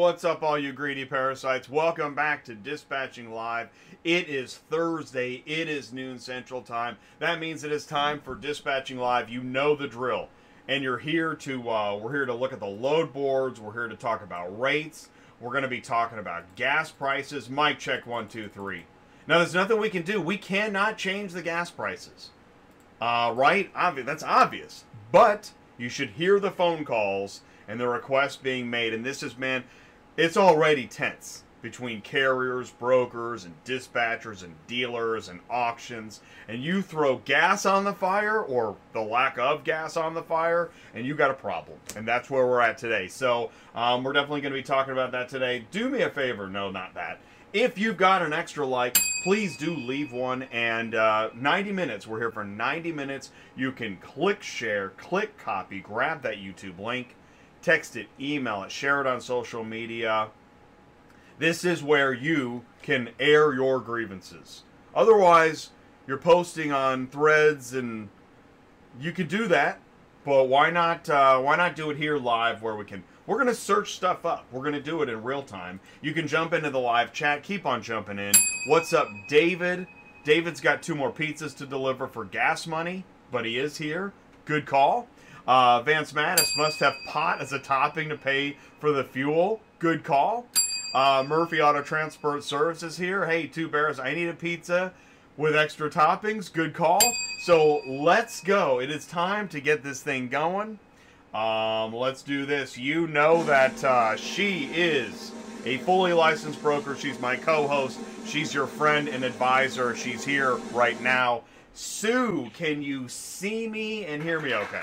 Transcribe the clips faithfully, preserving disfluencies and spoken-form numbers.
what's up, all you greedy parasites? Welcome back to Dispatching Live. It is Thursday. It is noon Central Time. That means it is time for Dispatching Live. You know the drill. And you're here to, uh, we're here to look at the load boards. We're here to talk about rates. We're going to be talking about gas prices. Mic check one, two, three. Now, there's nothing we can do. We cannot change the gas prices. Uh, right? Obvi- that's obvious. But you should hear the phone calls and the requests being made. And this is, man, it's already tense between carriers, brokers, and dispatchers, and dealers, and auctions. And you throw gas on the fire, or the lack of gas on the fire, and you got a problem. And that's where we're at today. So um, we're definitely going to be talking about that today. Do me a favor. No, not that. If you've got an extra like, please do leave one. And uh, ninety minutes. We're here for ninety minutes. You can click share, click copy, grab that YouTube link, text it, email it, share it on social media. This is where you can air your grievances. Otherwise, you're posting on threads, and you could do that, but why not? Uh, why not do it here live, where we can? We're gonna search stuff up. We're gonna do it in real time. You can jump into the live chat. Keep on jumping in. What's up, David? David's got two more pizzas to deliver for gas money, but he is here. Good call. Uh, Vance Mattis must have pot as a topping to pay for the fuel. Good call. Uh, Murphy Auto Transport Services here. Hey, two bears, I need a pizza with extra toppings. Good call. So let's go. It is time to get this thing going. Um, let's do this. You know that uh, she is a fully licensed broker. She's my co-host. She's your friend and advisor. She's here right now. Sue, can you see me and hear me okay?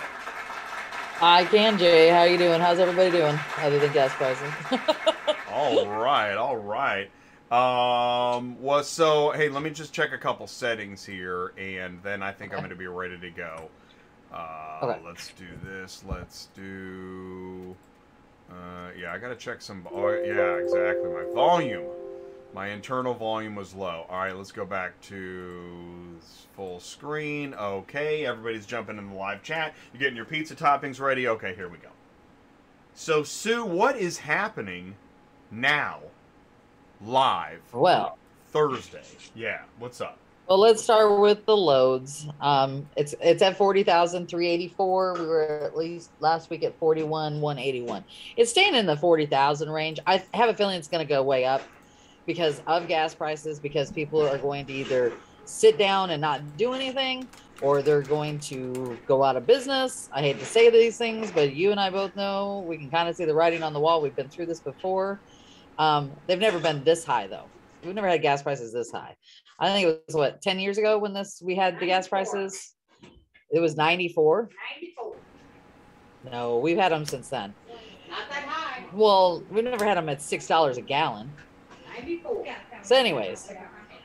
I can, Jay. How you doing? How's everybody doing other than gas prices? all right, all right. Um, well, so, hey, let me just check a couple settings here, and then I think okay. I'm going to be ready to go. Uh, okay. Let's do this. Let's do... Uh, yeah, I got to check some... Oh, yeah, exactly. My volume. My internal volume was low. All right, let's go back to full screen. Okay, everybody's jumping in the live chat. You're getting your pizza toppings ready. Okay, here we go. So, Sue, what is happening now, live, well, Thursday? Yeah, what's up? Well, let's start with the loads. Um, it's it's at forty thousand three hundred eighty-four. We were at least last week at forty-one one eighty-one. It's staying in the forty thousand range. I have a feeling it's going to go way up because of gas prices, because people are going to either sit down and not do anything, or they're going to go out of business. I hate to say these things, but you and I both know we can kind of see the writing on the wall. We've been through this before. Um, they've never been this high, though. We've never had gas prices this high. I think it was, what, ten years ago when this we had the gas prices? It was ninety-four. ninety-four. No, we've had them since then. Not that high. Well, we've never had them at six dollars a gallon. ninety-four. So anyways,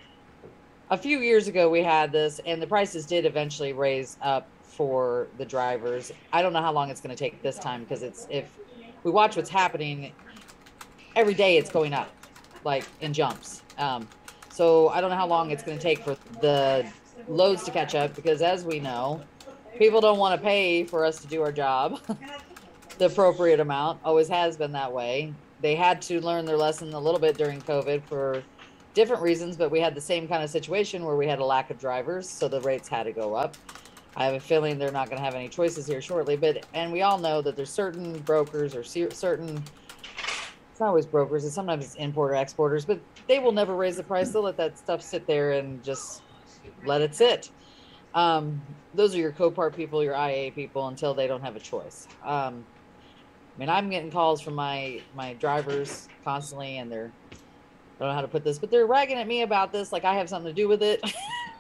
a few years ago we had this, and the prices did eventually raise up for the drivers. I don't know how long it's going to take this time, because it's, if we watch what's happening, every day it's going up, like in jumps. Um, so I don't know how long it's going to take for the loads to catch up, because as we know, people don't want to pay for us to do our job the appropriate amount. Always has been that way. They had to learn their lesson a little bit during COVID for different reasons, but we had the same kind of situation where we had a lack of drivers, so the rates had to go up. I have a feeling they're not going to have any choices here shortly, but and we all know that there's certain brokers or certain, it's not always brokers, it's sometimes it's importer exporters, but they will never raise the price. They'll let that stuff sit there and just let it sit. Um, those are your Copart people, your I A people, until they don't have a choice. Um, I mean, I'm getting calls from my my drivers constantly, and they're, I don't know how to put this, but they're ragging at me about this, like I have something to do with it.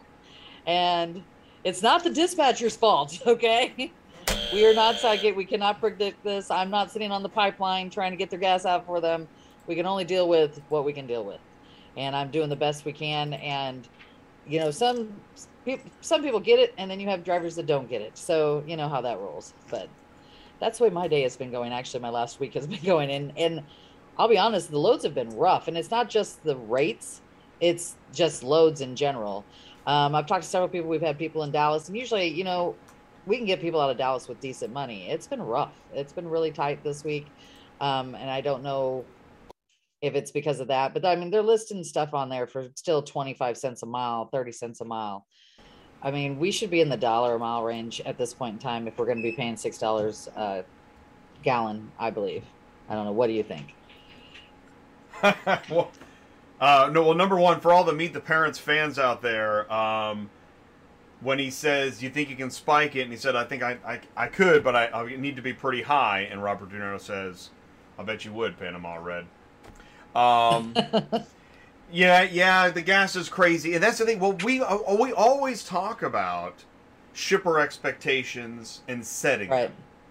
And it's not the dispatcher's fault, okay? We are not psychic. We cannot predict this. I'm not sitting on the pipeline trying to get their gas out for them. We can only deal with what we can deal with. And I'm doing the best we can. And, you know, some people, some people get it, and then you have drivers that don't get it. So, you know how that rolls. But that's the way my day has been going. Actually, my last week has been going. And, and I'll be honest, the loads have been rough. And it's not just the rates. It's just loads in general. Um, I've talked to several people. We've had people in Dallas. And usually, you know, we can get people out of Dallas with decent money. It's been rough. It's been really tight this week. Um, and I don't know if it's because of that. But I mean, they're listing stuff on there for still twenty-five cents a mile, thirty cents a mile. I mean, we should be in the dollar a mile range at this point in time if we're going to be paying six dollars a gallon, I believe. I don't know. What do you think? well, uh, no, well, number one, for all the Meet the Parents fans out there, um, when he says, you think you can spike it? And he said, I think I, I, I could, but I, I need to be pretty high. And Robert De Niro says, I bet you would, Panama Red. Um, yeah, yeah, the gas is crazy. And that's the thing. Well, we, uh, we always talk about shipper expectations and setting right. them.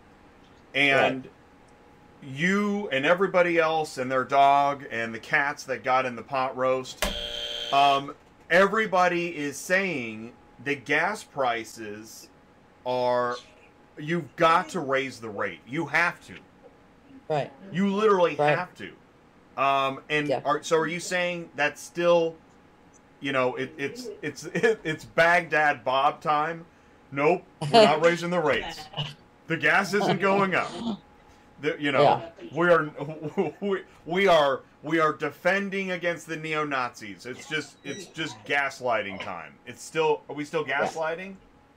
And right. you and everybody else and their dog and the cats that got in the pot roast, um, everybody is saying the gas prices are, you've got to raise the rate. You have to. Right. You literally right. have to. Um, and yeah. are, so are you saying that's still, you know, it, it's it's it, it's Baghdad Bob time? Nope, we're not raising the rates. The gas isn't going up. The, you know, yeah. we are we, we are we are defending against the neo-Nazis. It's just it's just gaslighting time. It's still are we still gaslighting?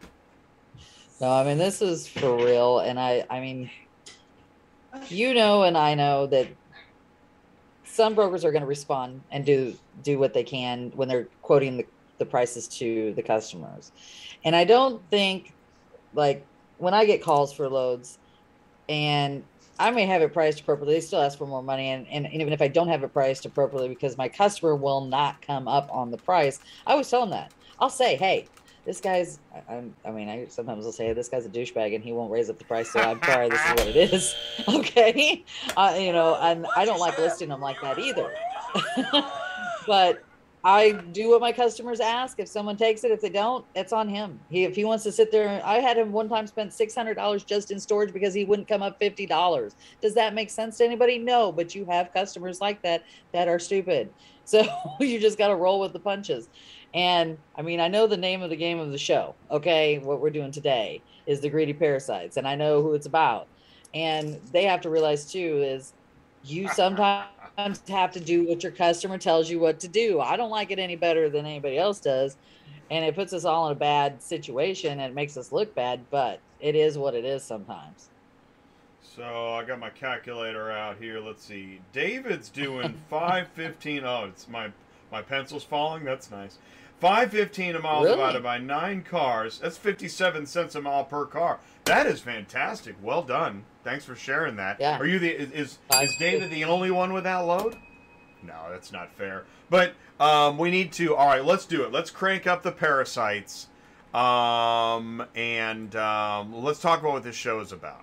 No, I mean this is for real, and I I mean, you know, and I know that some brokers are going to respond and do do what they can when they're quoting the, the prices to the customers. And I don't think, like, when I get calls for loads and I may have it priced appropriately, they still ask for more money. And, and, and even if I don't have it priced appropriately because my customer will not come up on the price, I always tell them that. I'll say, hey, this guy's, I, I mean, I sometimes will say, hey, this guy's a douchebag and he won't raise up the price. So I'm sorry, this is what it is. Okay. Uh, you know, and I don't like listing them like that either. But I do what my customers ask. If someone takes it, if they don't, it's on him. He, if he wants to sit there, I had him one time spend six hundred dollars just in storage because he wouldn't come up fifty dollars. Does that make sense to anybody? No, but you have customers like that that are stupid. So you just got to roll with the punches. And I mean, I know the name of the game of the show. Okay. What we're doing today is the greedy parasites, and I know who it's about. And they have to realize too, is you sometimes have to do what your customer tells you what to do. I don't like it any better than anybody else does. And it puts us all in a bad situation and it makes us look bad, but it is what it is sometimes. So I got my calculator out here. Let's see. David's doing five fifteen. Oh, it's my my pencil's falling. That's nice. five fifteen a mile Really? divided by nine cars. That's fifty-seven cents a mile per car. That is fantastic. Well done. Thanks for sharing that. Yeah. Are you the is is, is David the only one with that load? No, that's not fair. But um, we need to. All right, let's do it. Let's crank up the parasites, um, and um, let's talk about what this show is about.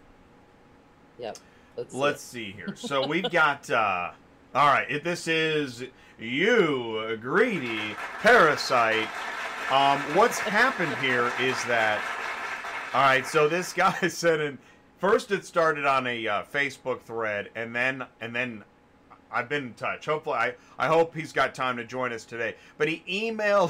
Yep. Let's see. Let's see here. So we've got. Uh, all right, if this is you, greedy parasite. Um, what's happened here is that. All right, so this guy said in. First, it started on a uh, Facebook thread, and then and then I've been in touch. Hopefully, I, I hope he's got time to join us today. But he emailed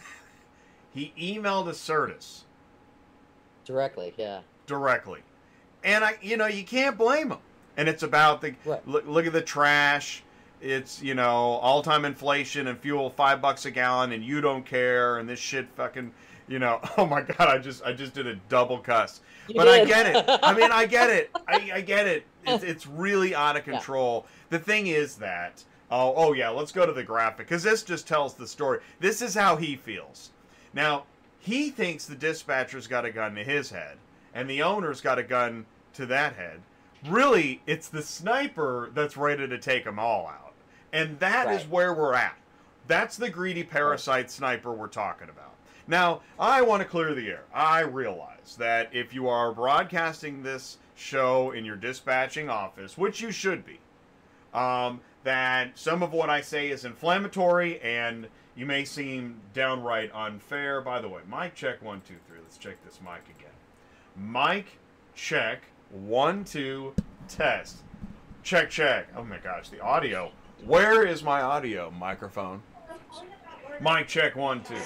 he emailed Acertus directly, yeah, directly, and I you know you can't blame him. And it's about the right. look, look at the trash. It's you know all time inflation and fuel five bucks a gallon, and you don't care, and this shit fucking. You know, oh my God, I just I just did a double cuss. You but did. I get it. I mean, I get it. I, I get it. It's, it's really out of control. Yeah. The thing is that, oh, oh yeah, let's go to the graphic, because this just tells the story. This is how he feels. Now, he thinks the dispatcher's got a gun to his head, and the owner's got a gun to that head. Really, it's the sniper that's ready to take them all out. And that right. is where we're at. That's the greedy parasite right. sniper we're talking about. Now, I want to clear the air. I realize that if you are broadcasting this show in your dispatching office, which you should be, um, that some of what I say is inflammatory and you may seem downright unfair. By the way, mic check one, two, three. Let's check this mic again. Mic check one, two, test. Check, check. Oh my gosh, the audio. Where is my audio microphone? Mic check one, two.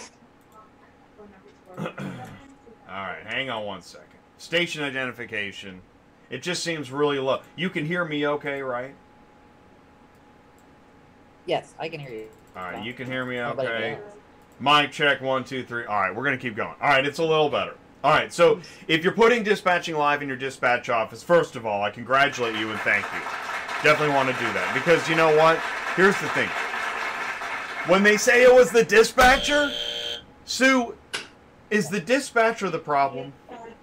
Alright, hang on one second. Station identification. It just seems really low. You can hear me okay, right? Yes, I can hear you. All right, you can hear me Nobody okay? else. Mic check, one, two, three. All right, we're going to keep going. All right, it's a little better. All right, so if you're putting Dispatching Live in your dispatch office, first of all, I congratulate you and thank you. Definitely want to do that because you know what? Here's the thing. When they say it was the dispatcher, Sue, is the dispatcher the problem?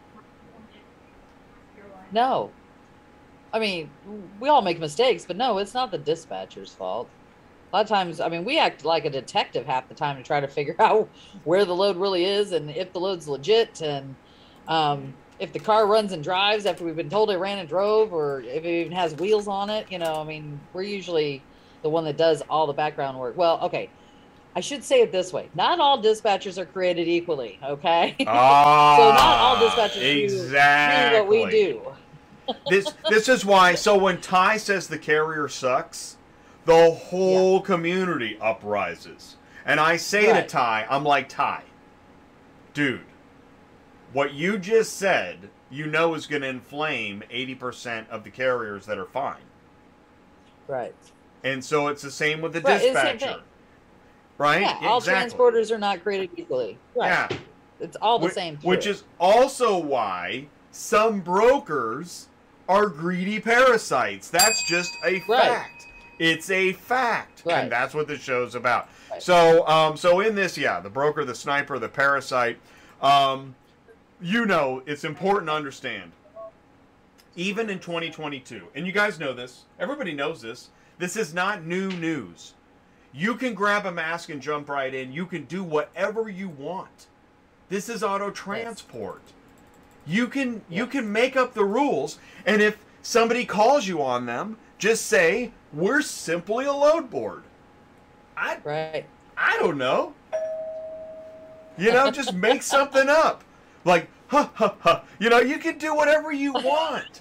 No. I mean, we all make mistakes, but no, it's not the dispatcher's fault. A lot of times, I mean, we act like a detective half the time to try to figure out where the load really is and if the load's legit and um, if the car runs and drives after we've been told it ran and drove or if it even has wheels on it. You know, I mean, we're usually the one that does all the background work. Well, okay. I should say it this way. Not all dispatchers are created equally, okay? Ah, so not all dispatchers exactly. do what we do. this this is why, so when Ty says the carrier sucks, the whole yeah. community uprises. And I say right. to Ty, I'm like, Ty, dude, what you just said, you know is going to inflame eighty percent of the carriers that are fine. Right. And so it's the same with the right, dispatcher. Right? Yeah, all exactly. transporters are not created equally. Right. Yeah. It's all the which, same. Which is also why some brokers are greedy parasites. That's just a fact. Right. It's a fact. Right. And that's what the show's about. Right. So um, so in this, yeah, the broker, the sniper, the parasite, um, you know, it's important to understand. Even in twenty twenty-two, and you guys know this, everybody knows this, this is not new news. You can grab a mask and jump right in. You can do whatever you want. This is auto transport. Yes. You can yes. you can make up the rules, and if somebody calls you on them, just say, we're simply a load board. I, right. I don't know. You know, just make something up. Like, ha, ha, ha. You know, you can do whatever you want.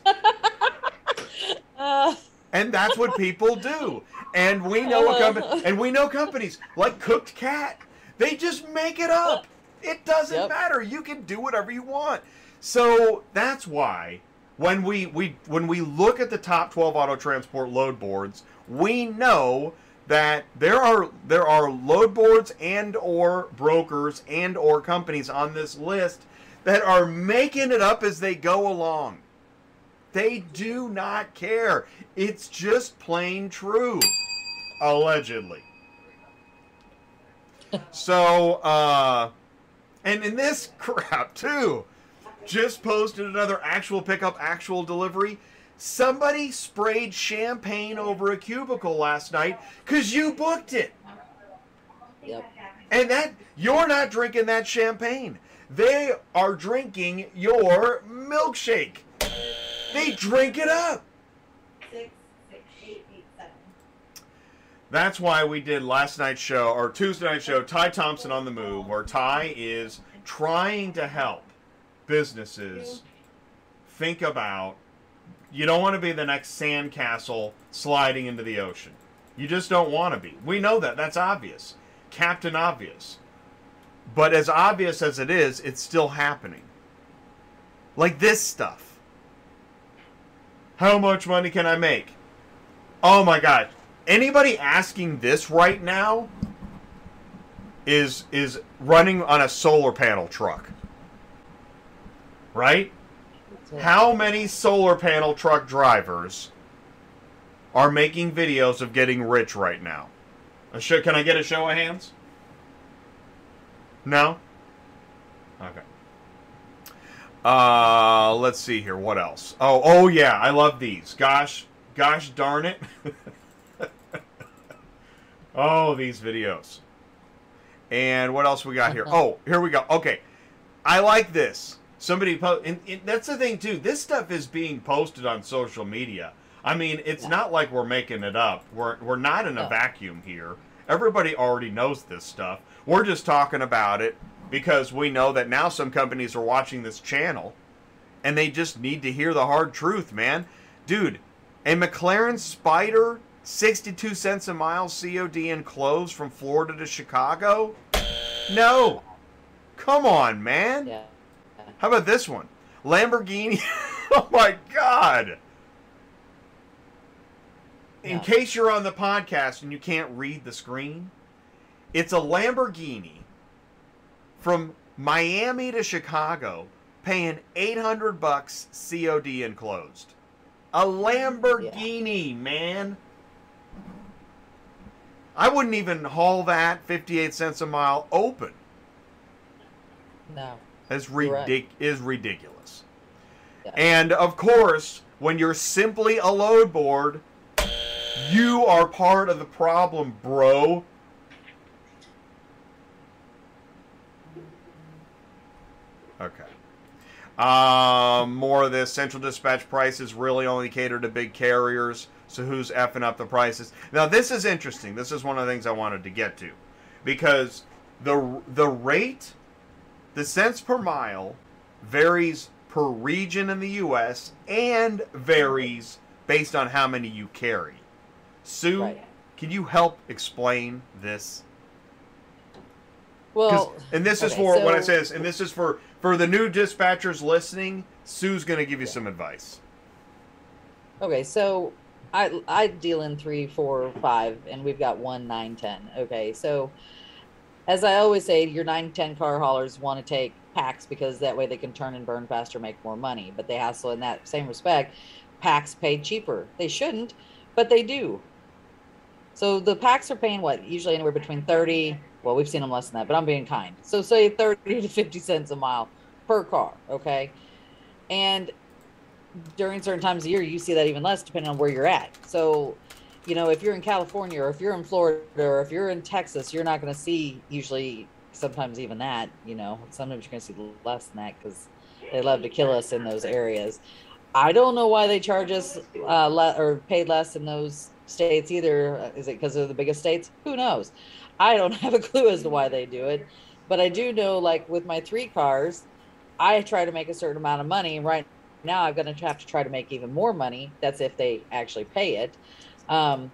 uh. And that's what people do. And we know a company, and we know companies like Cooked Cat. They just make it up. It doesn't yep. matter. You can do whatever you want. So that's why when we, we when we look at the top twelve auto transport load boards, we know that there are there are load boards and or brokers and or companies on this list that are making it up as they go along. They do not care. It's just plain true. Allegedly. So, uh, and in this crap too, just posted another actual pickup, actual delivery. Somebody sprayed champagne over a cubicle last night because you booked it. Yep. And that, you're not drinking that champagne. They are drinking your milkshake. They drink it up. Six, six, eight, eight, seven. That's why we did last night's show, or Tuesday night's show, Ty Thompson on the Move, where Ty is trying to help businesses think about, you don't want to be the next sandcastle sliding into the ocean. You just don't want to be. We know that. That's obvious. Captain Obvious. But as obvious as it is, it's still happening. Like this stuff. How much money can I make? Oh my God. Anybody asking this right now is is running on a solar panel truck. Right? How many solar panel truck drivers are making videos of getting rich right now? A show, can I get a show of hands? No? Okay. Uh, let's see here. What else? Oh, oh yeah, I love these. Gosh, gosh darn it. Oh, these videos. And what else we got here? Oh, here we go. Okay. I like this. Somebody post, and, and that's the thing too. This stuff is being posted on social media. I mean, it's yeah. not like we're making it up. We're we're not in a no. vacuum here. Everybody already knows this stuff. We're just talking about it because we know that now some companies are watching this channel and they just need to hear the hard truth, man. Dude, a McLaren Spider, sixty-two cents a mile C O D enclosed from Florida to Chicago? No. Come on, man. Yeah. How about this one? Lamborghini. Oh my God. in No. case you're on the podcast and you can't read the screen, it's a Lamborghini from Miami to Chicago, paying eight hundred bucks C O D enclosed. A Lamborghini, yeah. man. I wouldn't even haul that fifty-eight cents a mile open. No. It's ridic- right. is ridiculous. Yeah. And of course, when you're simply a load board, you are part of the problem, bro. Okay. Um, more of this. Central Dispatch prices really only cater to big carriers, so who's effing up the prices? Now, this is interesting. This is one of the things I wanted to get to. Because the the rate, the cents per mile, varies per region in the U S and varies based on how many you carry. Sue, right. Can you help explain this? Well, and this is okay, for so, what I say is, and this is for for the new dispatchers listening. Sue's going to give you yeah. some advice. Okay, so I I deal in three, four, five, and we've got one nine, ten. Okay, so as I always say, your nine, ten car haulers want to take packs because that way they can turn and burn faster, make more money. But they hassle in that same respect. Packs pay cheaper. They shouldn't, but they do. So the packs are paying what? Usually anywhere between thirty. Well, we've seen them less than that, but I'm being kind. So say thirty to fifty cents a mile per car, okay? And during certain times of year, you see that even less depending on where you're at. So, you know, if you're in California or if you're in Florida or if you're in Texas, you're not going to see usually sometimes even that, you know. Sometimes you're going to see less than that because they love to kill us in those areas. I don't know why they charge us uh, le- or pay less in those states either. Is it because they're the biggest states? Who knows? I don't have a clue as to why they do it, but I do know, like with my three cars, I try to make a certain amount of money. Right now, I'm going to have to try to make even more money. That's if they actually pay it. Um,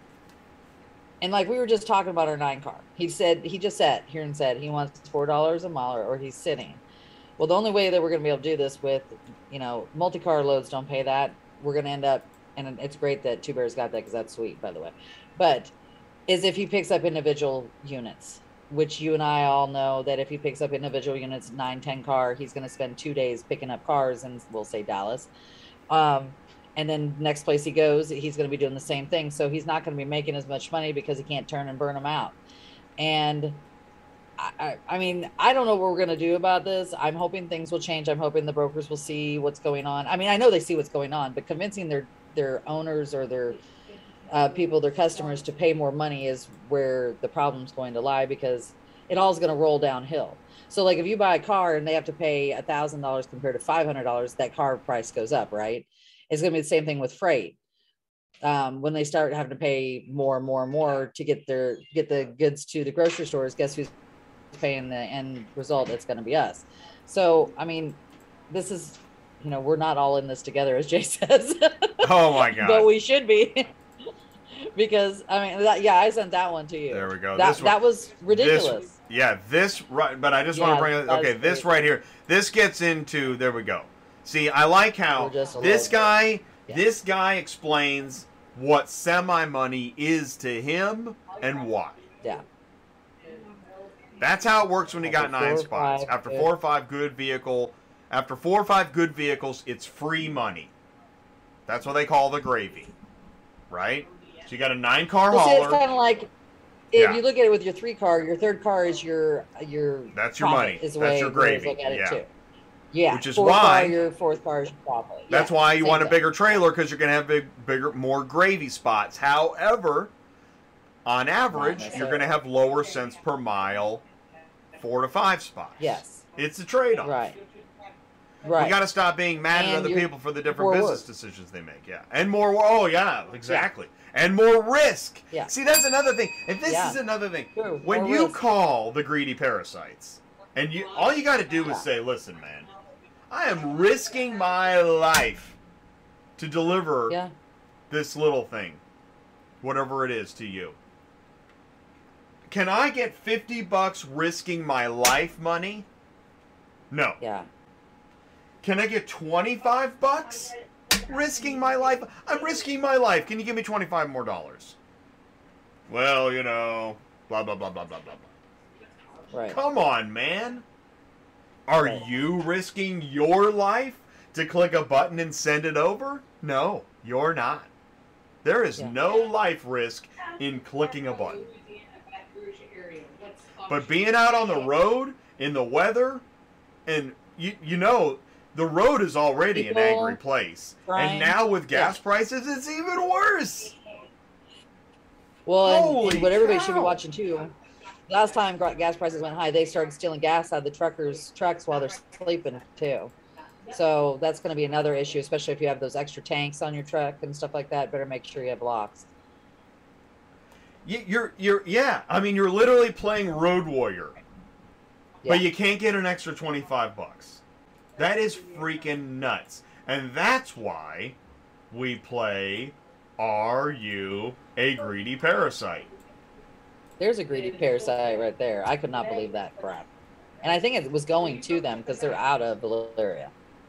and like we were just talking about our nine car, he said he just sat here and said he wants four dollars a mile, or, or he's sitting. Well, the only way that we're going to be able to do this with, you know, multi-car loads don't pay that. We're going to end up, and it's great that Two Bears got that because that's sweet, by the way. But is if he picks up individual units, which you and I all know that if he picks up individual units, nine, ten car, he's going to spend two days picking up cars in, we'll say Dallas. Um, and then next place he goes, he's going to be doing the same thing. So he's not going to be making as much money because he can't turn and burn them out. And I, I, I mean, I don't know what we're going to do about this. I'm hoping things will change. I'm hoping the brokers will see what's going on. I mean, I know they see what's going on, but convincing their, their owners or their Uh, people, their customers, to pay more money is where the problem's going to lie, because it all is going to roll downhill. So like if you buy a car and they have to pay a thousand dollars compared to five hundred dollars, that car price goes up, right? It's going to be the same thing with freight. Um, when they start having to pay more and more and more to get their get the goods to the grocery stores, guess who's paying the end result? It's going to be us. So I mean, this is, you know, we're not all in this together, as Jay says. Oh my God! But we should be. Because I mean, that, yeah, I sent that one to you. There we go. That, this one, that was ridiculous. This, yeah, this right. But I just yeah, want to bring it. Okay, this right here. This gets into. There we go. See, I like how this guy. Yeah. This guy explains what semi money is to him and why. Yeah. That's how it works when you got nine spots. Five, after good. four or five good vehicle, after four or five good vehicles, it's free money. That's what they call the gravy, right? So you got a nine car well, hauler. See, it's kind of like if yeah. you look at it with your three car, your third car is your your. That's your money. Is the That's way your gravy. Look at it yeah. too. Yeah. Which is fourth why car, your fourth car is your profit. That's yeah, why you want thing. a bigger trailer, because you're going to have big, bigger, more gravy spots. However, on average, you're going to have lower cents per mile, four to five spots. Yes. It's a trade-off. Right. Right. We got to stop being mad and at other people for the different business work. decisions they make. Yeah. And more. Oh yeah, exactly. Yeah. And more risk. Yeah. See, that's another thing. And this yeah. is another thing. True. When more you risk. call the greedy parasites, and you all you got to do yeah. is say, "Listen, man, I am risking my life to deliver yeah. this little thing, whatever it is, to you. Can I get fifty bucks risking my life money? No. Yeah. Can I get twenty-five bucks? Risking my life? I'm risking my life. Can you give me twenty-five more dollars? Well, you know, blah, blah, blah, blah, blah, blah, blah. Right. Come on, man. Are Right. you risking your life to click a button and send it over? No, you're not. There is Yeah. no life risk in clicking a button. But being out on the road, in the weather, and you, you know, the road is already People an angry place. crying. And now with gas Yeah. prices, it's even worse. Well, and, Holy and what everybody should be cow. watching too. Last time gra- gas prices went high, they started stealing gas out of the truckers' trucks while they're sleeping too. So that's going to be another issue, especially if you have those extra tanks on your truck and stuff like that. Better make sure you have locks. You- You're, you're, yeah. I mean, you're literally playing Road Warrior, Yeah. but you can't get an extra twenty-five bucks. That is freaking nuts, and that's why we play. Are you a greedy parasite? There's a greedy parasite right there. I could not believe that crap. And I think it was going to them because they're out of Valeria.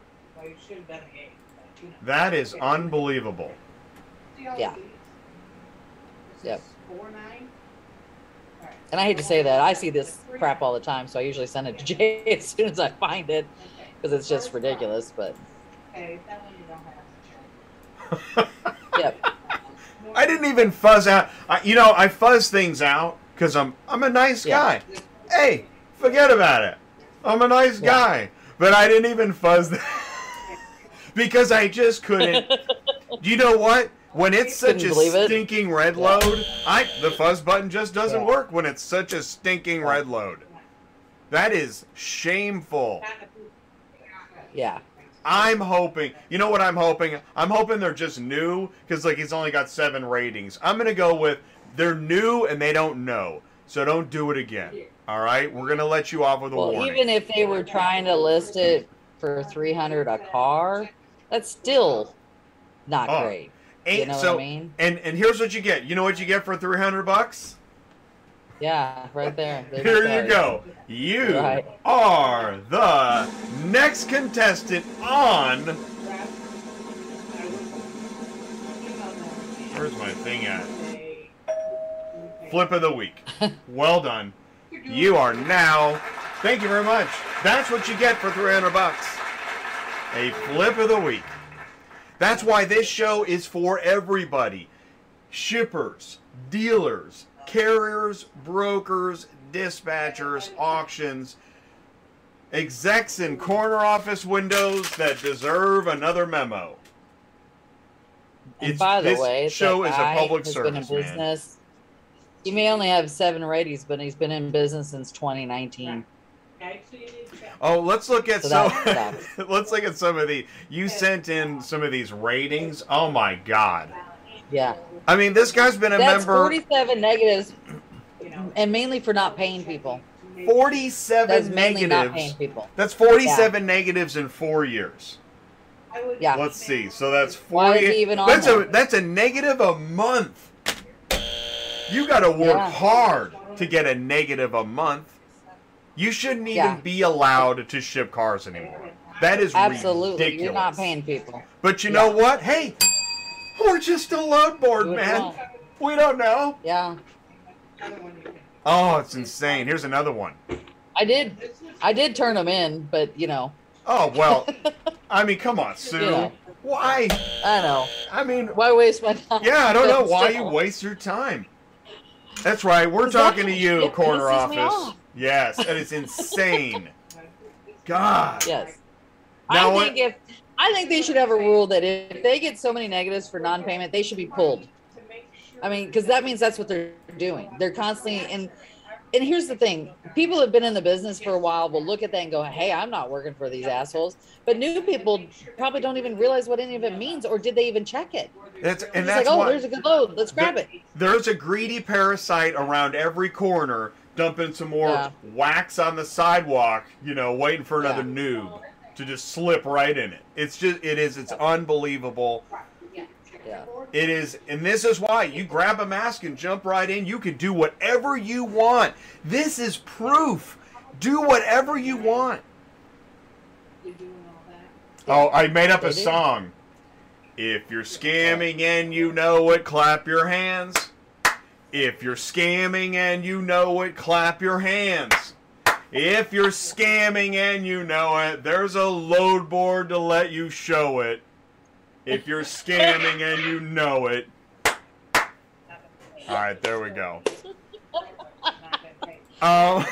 That is unbelievable. Yeah. Yep. Four nine. And I hate to say that. I see this crap all the time, so I usually send it to Jay as soon as I find it because it's just ridiculous. But, Okay, that one you don't have to check. yep. I didn't even fuzz out. I, you know, I fuzz things out because I'm I'm a nice Yeah. guy. Hey, forget about it. I'm a nice Yeah. guy, but I didn't even fuzz that because I just couldn't. You know what? When it's such Couldn't a believe it. stinking red Yeah. load, I the fuzz button just doesn't Yeah. work when it's such a stinking red load. That is shameful. Yeah. I'm hoping. You know what I'm hoping? I'm hoping they're just new because like he's only got seven ratings. I'm gonna go with they're new and they don't know, so don't do it again. All right, we're gonna let you off with a Well, warning. even if they were trying to list it for three hundred a car, that's still not Oh, great. Ain't- You know so, what I mean? And and here's what you get. You know what you get for three hundred bucks? Yeah, right there. There's Here your you card. go. You Right. are the next contestant on. Where's my thing at? Flip of the week. Well done. You are now. Thank you very much. That's what you get for three hundred bucks. A flip of the week. That's why this show is for everybody. Shippers, dealers, carriers, brokers, dispatchers, auctions, execs in corner office windows that deserve another memo. And It's- by the this way, show that is a guy public has service, been in man. business. He may only have seven ratings, but he's been in business since twenty nineteen. Okay, so you need to check. Oh, let's look at So some. that let's look at some of the. You sent in some of these ratings. Oh my God! Yeah. I mean, this guy's been a That's member. forty-seven negatives, and mainly for not paying people. forty-seven That's mainly not paying negatives. people. That's forty-seven negatives in four years. Yeah. Let's see. So that's Why forty. is he even on that's there? a that's a negative a month. You got to work Yeah. hard to get a negative a month. You shouldn't even Yeah. be allowed to ship cars anymore. That is Absolutely. ridiculous. You're not paying people. But you know what? Hey, we're just a load board, Do what you man. want. We don't know. Yeah. Oh, it's insane. Here's another one. I did. I did turn them in, but you know, Oh, well, I mean, come on, Sue. Yeah. Why? I know. I mean, Why waste my time? yeah, I don't know But why you still. waste your time. That's right. We're 'Cause talking to that- you, it corner pisses me office. off. Yes, and it's insane. God. Yes. Now I what- think if I think they should have a rule that if they get so many negatives for non-payment, they should be pulled. I mean, because that means that's what they're doing. They're constantly and and here's the thing: people who've been in the business for a while will look at that and go, "Hey, I'm not working for these assholes." But new people probably don't even realize what any of it means, or did they even check it? That's, and It's that's like, oh, why there's a good load. Let's grab it. there's a greedy parasite around every corner dumping some more Yeah. wax on the sidewalk, you know, waiting for another Yeah. noob to just slip right in it. It's just, it is, it's unbelievable. Yeah. It is, and this is why you grab a mask and jump right in. You can do whatever you want. This is proof. Do whatever you want. You're doing all that. Oh, I made up They a do. song. If you're scamming and you know it, clap your hands. If you're scamming and you know it, clap your hands. If you're scamming and you know it, there's a load board to let you show it. If you're scamming and you know it. All right, there we go. Um,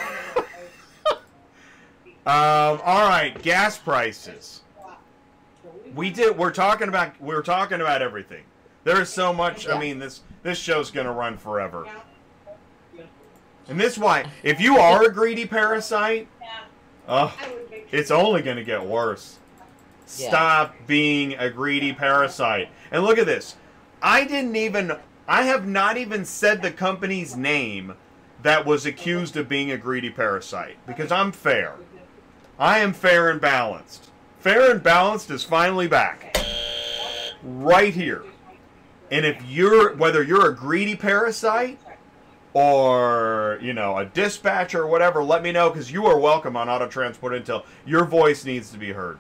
um, all right, gas prices. We did. We're talking about. We're talking about everything. There is so much. I mean, this this show's gonna run forever. And this is why, if you are a greedy parasite, uh, it's only gonna get worse. Stop being a greedy parasite. And look at this. I didn't even. I have not even said the company's name that was accused of being a greedy parasite, because I'm fair. I am fair and balanced. Fair and Balanced is finally back. Right here. And if you're, whether you're a greedy parasite or, you know, a dispatcher or whatever, let me know, because you are welcome on Auto Transport Intel. Your voice needs to be heard.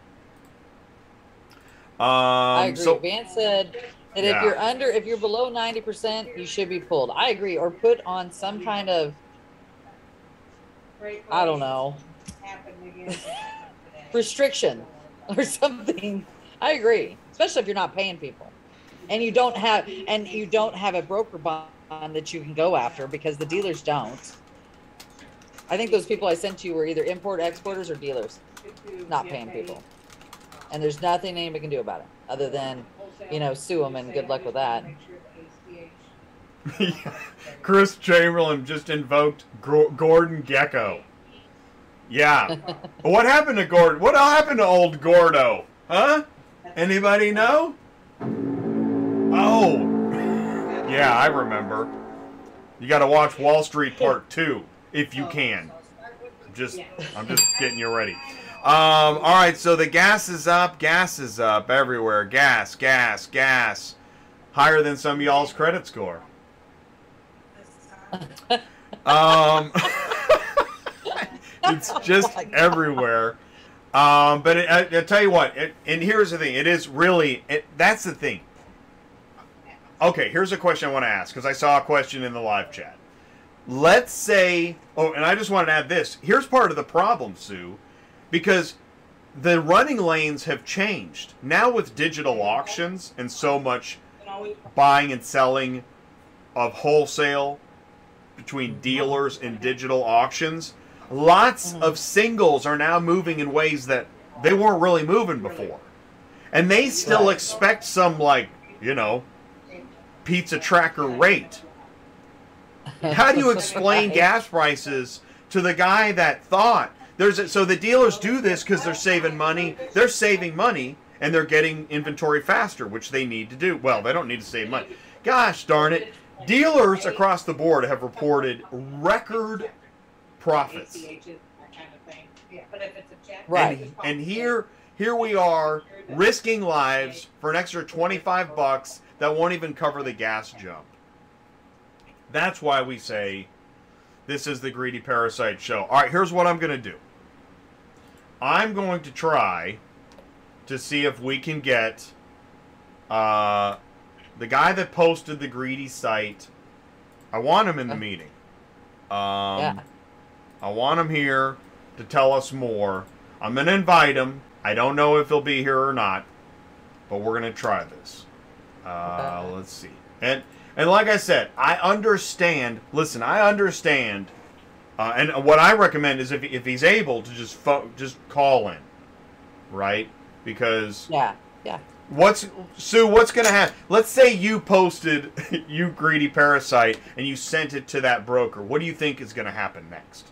Um, I agree. So, Vance said that yeah. if you're under, if you're below ninety percent, you should be pulled. I agree. Or put on some kind of, I don't know, restriction or something. I agree, especially if you're not paying people, and you don't have and you don't have a broker bond that you can go after, because the dealers don't. I think those people I sent you were either import exporters or dealers not paying people, and there's nothing anybody can do about it other than, you know, sue them, and good luck with that. Chris Chamberlain just invoked G- Gordon Gekko. Yeah. What happened to Gordon? What happened to old Gordo? Huh? Anybody know? Oh. Yeah, I remember. You got to watch Wall Street Part two if you can. Just, I'm just getting you ready. Um, all right, so the gas is up. Gas is up everywhere. Gas, gas, gas. Higher than some of y'all's credit score. Um, it's just everywhere. Um, but it, I, I'll tell you what, it, and here's the thing. It is really, it, that's the thing. Okay, here's a question I want to ask, because I saw a question in the live chat. Let's say, oh, and I just want to add this. Here's part of the problem, Sue, because the running lanes have changed. Now with digital auctions and so much buying and selling of wholesale between dealers and digital auctions, lots of singles are now moving in ways that they weren't really moving before. And they still expect some, like, you know, pizza tracker rate. How do you explain gas prices to the guy that thought there's a, so the dealers do this because they're saving money. They're saving money and they're getting inventory faster, which they need to do. Well, they don't need to save money. Gosh darn it. Dealers across the board have reported record profits. Right. And, and here here we are risking lives for an extra twenty-five bucks that won't even cover the gas jump. That's why we say this is the Greedy Parasite Show. All right, here's what I'm going to do. I'm going to try to see if we can get uh, the guy that posted the Greedy site. I want him in the meeting. Um, yeah. I want him here to tell us more. I'm going to invite him. I don't know if he'll be here or not, but we're going to try this. Uh, let's see. And and like I said, I understand. Listen, I understand. Uh, and what I recommend is if if he's able to just fo- just call in, right? Because yeah, yeah. What's Sue? What's gonna happen? Let's say you posted you greedy parasite and you sent it to that broker. What do you think is gonna happen next?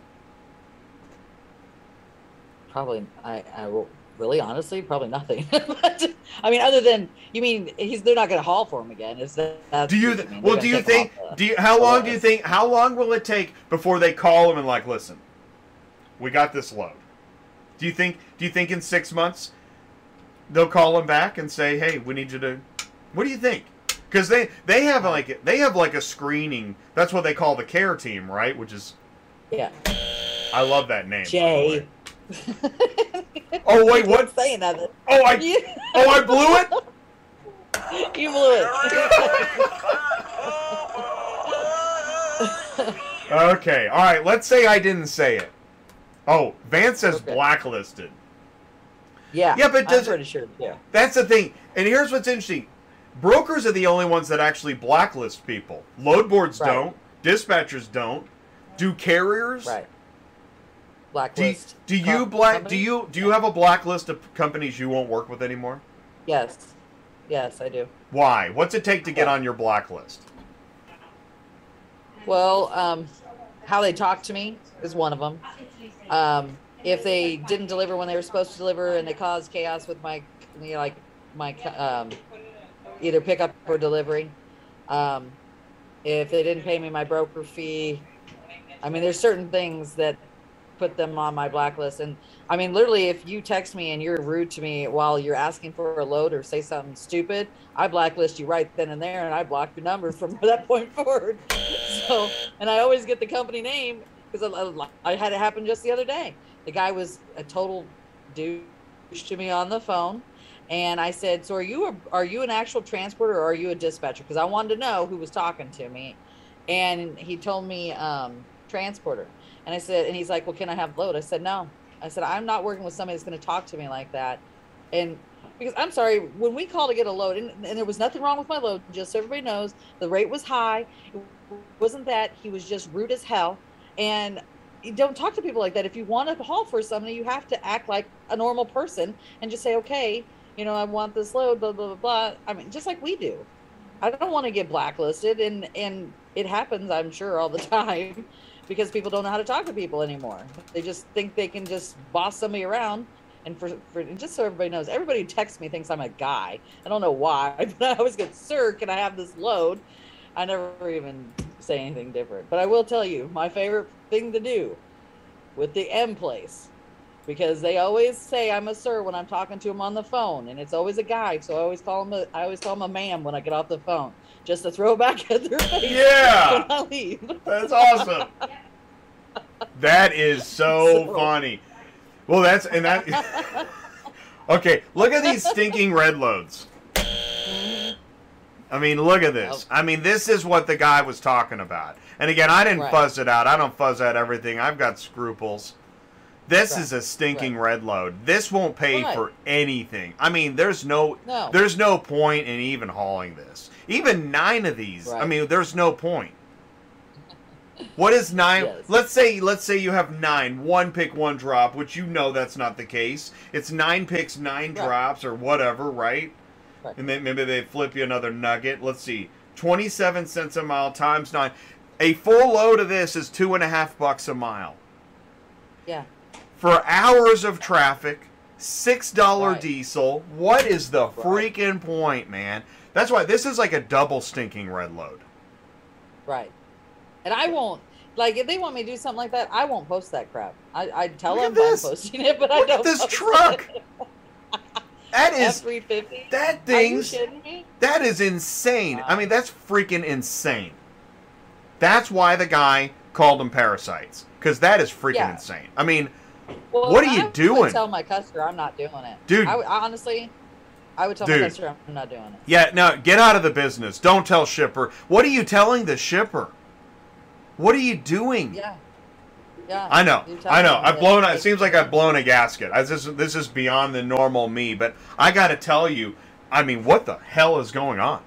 Probably, I, I will. Really, honestly, probably nothing. But, I mean, other than you mean he's they're not going to haul for him again. Is that? That's do you? Th- well, do you think? The, do you? How long do you think? How long will it take before they call him and like, listen, we got this load. Do you think? Do you think in six months they'll call him back and say, hey, we need you to? What do you think? Because they they have like they have like a screening. That's what they call the care team, right? Which is. Yeah. I love that name. Jay. Oh wait, what? Saying of it. Oh, I oh I blew it. You blew it. Okay, all right. Let's say I didn't say it. Oh, Vance says Okay. blacklisted. Yeah. Yeah, but does I'm pretty sure. Yeah. That's the thing. And here's what's interesting. Brokers are the only ones that actually blacklist people. Load boards Right. don't. Dispatchers don't. Do carriers? Right. Do you, Blacklist. do you com- black do company? you do you have a blacklist of companies you won't work with anymore? Yes. Yes, I do. Why? What's it take to get Yeah. on your blacklist? Well, um, how they talk to me is one of them. Um, if they didn't deliver when they were supposed to deliver and they caused chaos with my, you know, like my um, either pickup or delivery. Um, if they didn't pay me my broker fee, I mean, there's certain things that put them on my blacklist. And I mean, literally, if you text me and you're rude to me while you're asking for a load or say something stupid, I blacklist you right then and there, and I block your number from that point forward. So, and I always get the company name because I, I had it happen just the other day. The guy was a total douche to me on the phone. And I said, so are you a, are you an actual transporter or are you a dispatcher? Because I wanted to know who was talking to me. And he told me um, transporter. And I said, and he's like, well, can I have load? I said, no. I said, I'm not working with somebody that's going to talk to me like that. And because I'm sorry, when we call to get a load, and, and there was nothing wrong with my load, just so everybody knows, the rate was high. It wasn't that. He was just rude as hell. And you don't talk to people like that. If you want to haul for somebody, you have to act like a normal person and just say, okay, you know, I want this load, blah, blah, blah, blah. I mean, just like we do. I don't want to get blacklisted. And, and it happens, I'm sure, all the time because people don't know how to talk to people anymore. They just think they can just boss somebody around. And for, for and just so everybody knows, everybody who texts me thinks I'm a guy. I don't know why, but I always get, sir, can I have this load? I never even say anything different. But I will tell you, my favorite thing to do with the M place, because they always say I'm a sir when I'm talking to them on the phone, and it's always a guy, so I always call him a, I always call him a ma'am when I get off the phone, just to throw back at their face Yeah. when I leave. That's awesome. That is so, So- funny. Well, that's and that. Okay, look at these stinking red loads. I mean, look at this. I mean, this is what the guy was talking about. And again, I didn't Right. fuzz it out. I don't fuzz out everything. I've got scruples. This Right. is a stinking Right. red load. This won't pay Right. for anything. I mean, there's no No. there's no point in even hauling this. Even nine of these. I Right. mean, there's no point. What is nine? Yes. Let's say let's say you have nine, one pick, one drop, which you know that's not the case. It's nine picks, nine Right. drops, or whatever, right? Right. And then maybe they flip you another nugget. Let's see, twenty-seven cents a mile times nine. A full load of this is two and a half bucks a mile. Yeah. For hours of traffic, six dollar Right. diesel. What is the Right. freaking point, man? That's why this is like a double stinking red load. Right. And I won't, like, if they want me to do something like that, I won't post that crap. I, I tell Look at them I'm this. posting it, but I Look don't at this post truck. it. That F is three fifty? that Are you thing's kidding me? that is insane. Wow. I mean, that's freaking insane. That's why the guy called them parasites, because that is freaking Yeah. insane. I mean, Well, What are I you would doing? tell my customer I'm not doing it. Dude. I, would- I honestly, I would tell Dude. my customer I'm not doing it. yeah, no, get out of the business. Don't tell shipper. What are you telling the shipper? What are you doing? Yeah. Yeah. I know, You tell I know. them I've that blown. they- It seems like I've blown a gasket. I, this, this is beyond the normal me. But I got to tell you, I mean, what the hell is going on?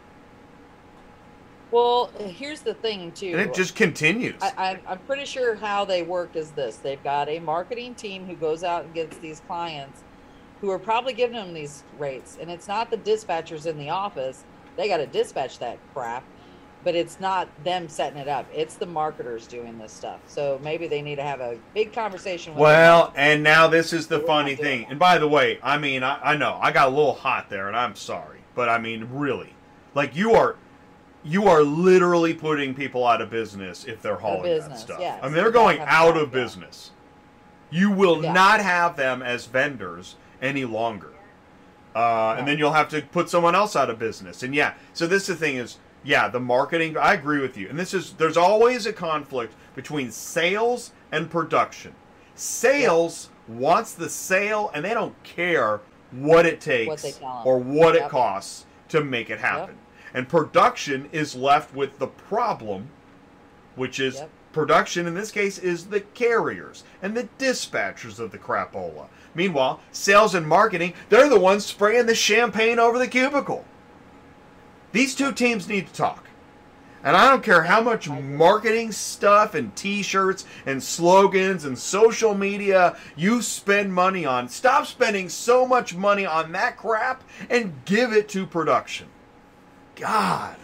Well, here's the thing too. And it just continues. I, I, I'm pretty sure how they work is this. They've got a marketing team who goes out and gets these clients who are probably giving them these rates. And it's not the dispatchers in the office. They got to dispatch that crap. But it's not them setting it up. It's the marketers doing this stuff. So maybe they need to have a big conversation with Well, them. and now this is the We're funny not doing thing. that. And by the way, I mean, I, I know I got a little hot there, and I'm sorry, but I mean, really, like you are, you are literally putting people out of business if they're hauling that business, stuff. yes. I mean, they're That going kind of out stuff, of yeah. business. You will Yeah. not have them as vendors any longer, uh, and No. then you'll have to put someone else out of business. And yeah, so this the thing is. Yeah, the marketing, I agree with you. And this is, there's always a conflict between sales and production. Sales wants the sale, and they don't care what it takes What they tell 'em. or what it Yep. costs. to make it happen. Yep. And production is left with the problem, which is yep. production in this case is the carriers and the dispatchers of the crapola. Meanwhile, sales and marketing, they're the ones spraying the champagne over the cubicle. These two teams need to talk. And I don't care how much marketing stuff and t-shirts and slogans and social media you spend money on. Stop spending so much money on that crap and give it to production. God.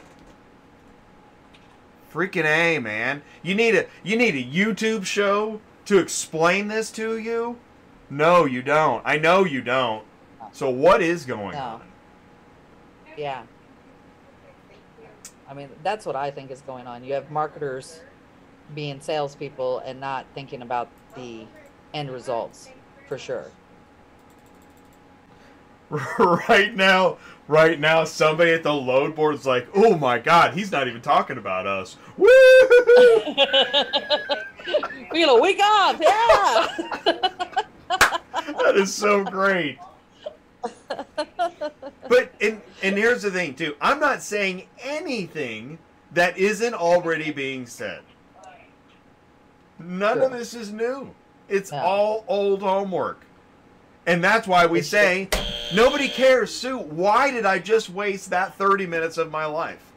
Freaking A, man. You need a you need a YouTube show to explain this to you? No, you don't. I know you don't. So what is going no. on? Yeah. I mean, that's what I think is going on. You have marketers being salespeople and not thinking about the end results, for sure. Right now, right now, somebody at the load board is like, "Oh my God, he's not even talking about us." Woo! We get a week off, yeah. That is so great. But and and here's the thing too. I'm not saying anything that isn't already being said. None of this is new. It's No. all old homework. And that's why we It's say nobody cares, Sue. Why did I just waste that thirty minutes of my life?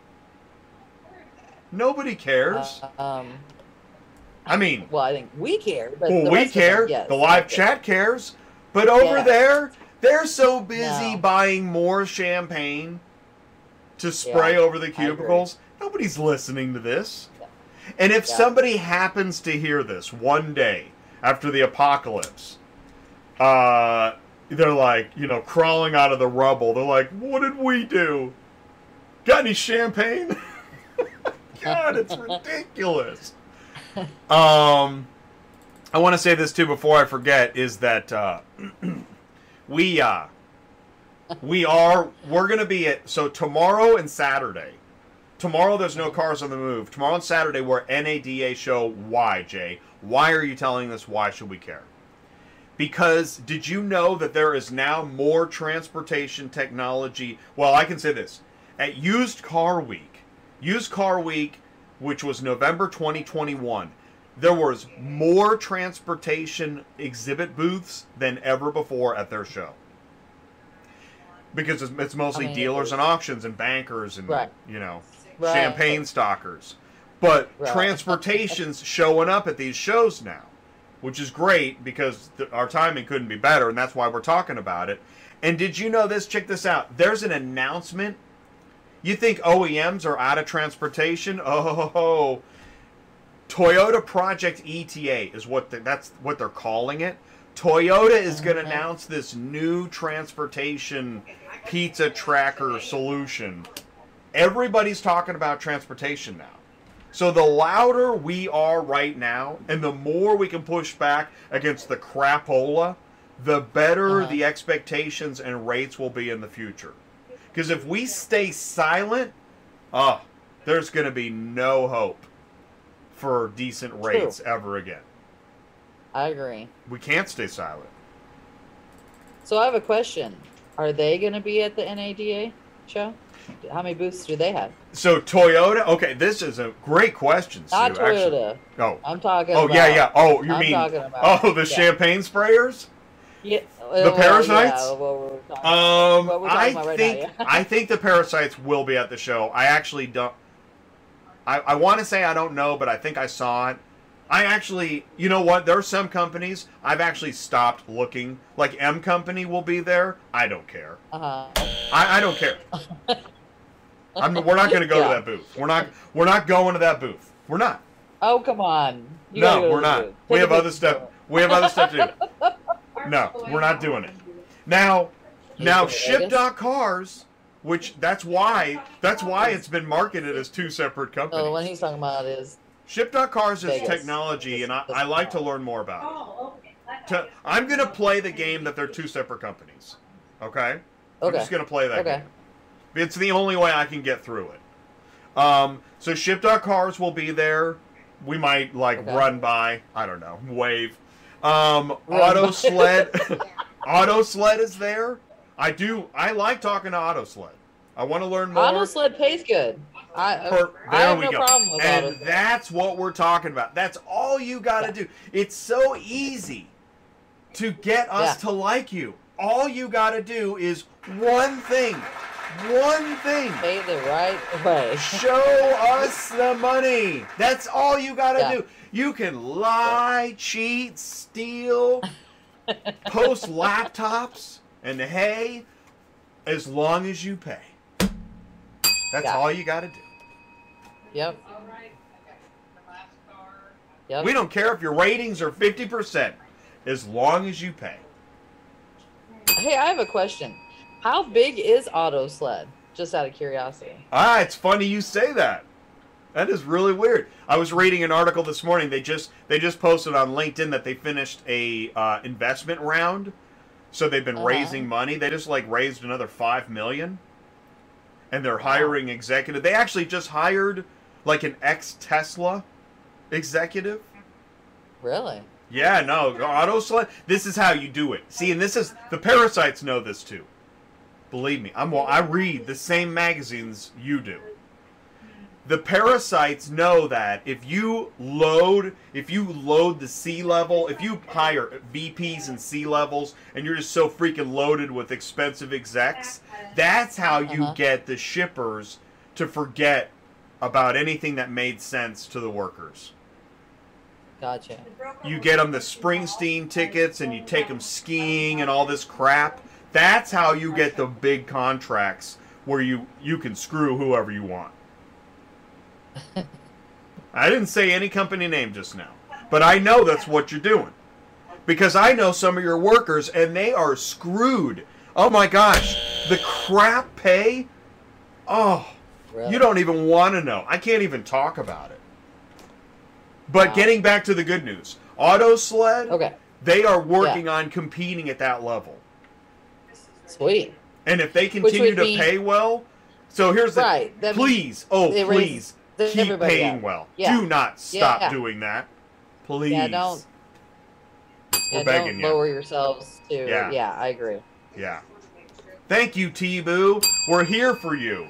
Nobody cares. Uh, um, I mean, well, I think we care. But well, the we rest of them, care. yes, The live they chat cares. But over Yeah. there, they're so busy No. buying more champagne to spray Yeah, over the I cubicles. Nobody's listening to this. And if Yeah. somebody happens to hear this one day after the apocalypse, uh, they're like, you know, crawling out of the rubble. They're like, what did we do? Got any champagne? God, it's ridiculous. Um, I want to say this too before I forget is that uh, we uh, we are we're gonna be at so tomorrow and Saturday. Tomorrow there's no Cars on the Move. Tomorrow and Saturday we're at N A D A show. Why, Jay? Why are you telling us? Why should we care? Because did you know that there is now more transportation technology? Well, I can say this. At Used Car Week, Used Car Week, which was November twenty twenty-one, there was more transportation exhibit booths than ever before at their show. Because it's, it's mostly I mean, dealers and auctions and bankers and, Right. you know, Right. champagne stockers. But Right. transportation's showing up at these shows now, which is great because th- our timing couldn't be better, and that's why we're talking about it. And did you know this? Check this out. There's an announcement. You think O E Ms are out of transportation? Oh, Toyota Project E T A is what the, that's what they're calling it. Toyota is going to announce this new transportation pizza tracker solution. Everybody's talking about transportation now. So the louder we are right now, and the more we can push back against the crapola, the better Uh-huh. the expectations and rates will be in the future. Because if we stay silent, oh, there's going to be no hope for decent rates True. ever again. I agree. We can't stay silent. So I have a question. Are they going to be at the N A D A show? How many booths do they have? So Toyota, okay, this is a great question, Sue. Not Toyota. Actually. Oh, I'm talking oh about... yeah, yeah. Oh, you I'm mean talking about- oh the yeah. champagne sprayers? Yeah, The well, parasites? Yeah, well, we're talking, Um, what we're talking I about right think now, yeah. I think the parasites will be at the show. I actually don't. I I want to say I don't know, but I think I saw it. I actually, you know what? There are some companies I've actually stopped looking. Like M Company will be there. I don't care. Uh-huh. I, I don't care. I'm, we're not going to go Yeah. to that booth. We're not. We're not going to that booth. We're not. Oh, come on. You gotta No, go to we're the not. booth. We Take have a other booth stuff. tour. We have other stuff to do. No, we're not doing it. Now, You now go to Ship Vegas? dot Cars, which that's why that's why it's been marketed as two separate Oh, the one companies. he's talking about is... Ship dot Cars is Vegas. technology, and I, I like to learn more about Oh, okay. it. To, I'm going to play the game that they're two separate companies. Okay? I'm Okay. just going to play that Okay. game. It's the only way I can get through it. Um, so Ship dot Cars will be there. We might, like, Okay. run by, I don't know, wave. Um, Run Auto by. Sled. Auto Sled is there. I do, I like talking to Auto Sled. I want to learn more. Auto sled pays good. I, Per, I there have we no go. problem with And auto sled. that's what we're talking about. That's all you got to Yeah. do. It's so easy to get us Yeah. to like you. All you got to do is one thing. One thing. Pay the right way. Show us the money. That's all you got to Yeah. do. You can lie, cheat, steal, post laptops, and hey, as long as you pay. That's Yeah. all you got to do. Yep. All right. Okay. The last car. Yep. We don't care if your ratings are fifty percent, as long as you pay. Hey, I have a question. How big is auto sled? Just out of curiosity. Ah, it's funny you say that. That is really weird. I was reading an article this morning. They just they just posted on LinkedIn that they finished a uh, investment round, so they've been Uh-huh. raising money. They just like raised another five million, and they're hiring executive. They actually just hired like an ex Tesla executive. Really? Yeah, no, auto sled. This is how you do it. See, and this is the parasites know this too. Believe me, I'm I read the same magazines you do. The parasites know that if you load, if you load the sea level, if you hire V Ps and C levels, and you're just so freaking loaded with expensive execs, that's how you Uh-huh. get the shippers to forget about anything that made sense to the workers. Gotcha. You get them the Springsteen tickets, and you take them skiing and all this crap. That's how you get the big contracts where you, you can screw whoever you want. I didn't say any company name just now, but I know that's what you're doing. Because I know some of your workers, and they are screwed. Oh my gosh, the crap pay? Oh, Really? you don't even want to know. I can't even talk about it. But Wow. getting back to the good news. Auto Sled, Okay. they are working on competing at that level. Sweet. And if they continue would to mean- pay well, so here's the Right, that means please, oh they please, raise keep everybody paying up. well. Yeah. Do not stop Yeah. doing that. Please. Yeah, don't. We're Yeah, begging don't you. lower yourselves to. Yeah. Yeah. I agree. Yeah. Thank you, T-Boo. We're here for you.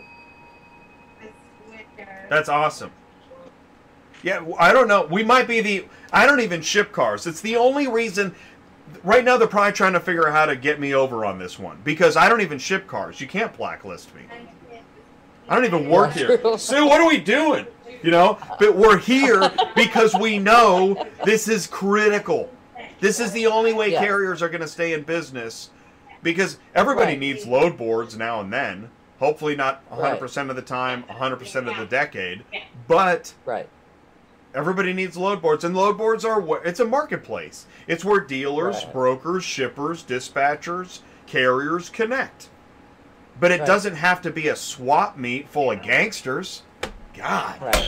That's awesome. Yeah, I don't know. We might be the... I don't even ship cars. It's the only reason... Right now, they're probably trying to figure out how to get me over on this one. Because I don't even ship cars. You can't blacklist me. I don't even work Yeah, here. true. Sue, what are we doing? You know? But we're here because we know this is critical. This is the only way Yeah. carriers are going to stay in business. Because everybody Right. needs load boards now and then. Hopefully not one hundred percent of the time, one hundred percent of the decade. But Right. everybody needs load boards. And load boards are, wh- it's a marketplace. It's where dealers, Right. brokers, shippers, dispatchers, carriers connect. But it Right. doesn't have to be a swap meet full of gangsters. God. Right.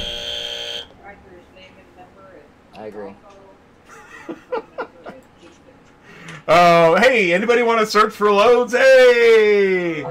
I agree. Oh, hey, anybody want to search for loads? Hey!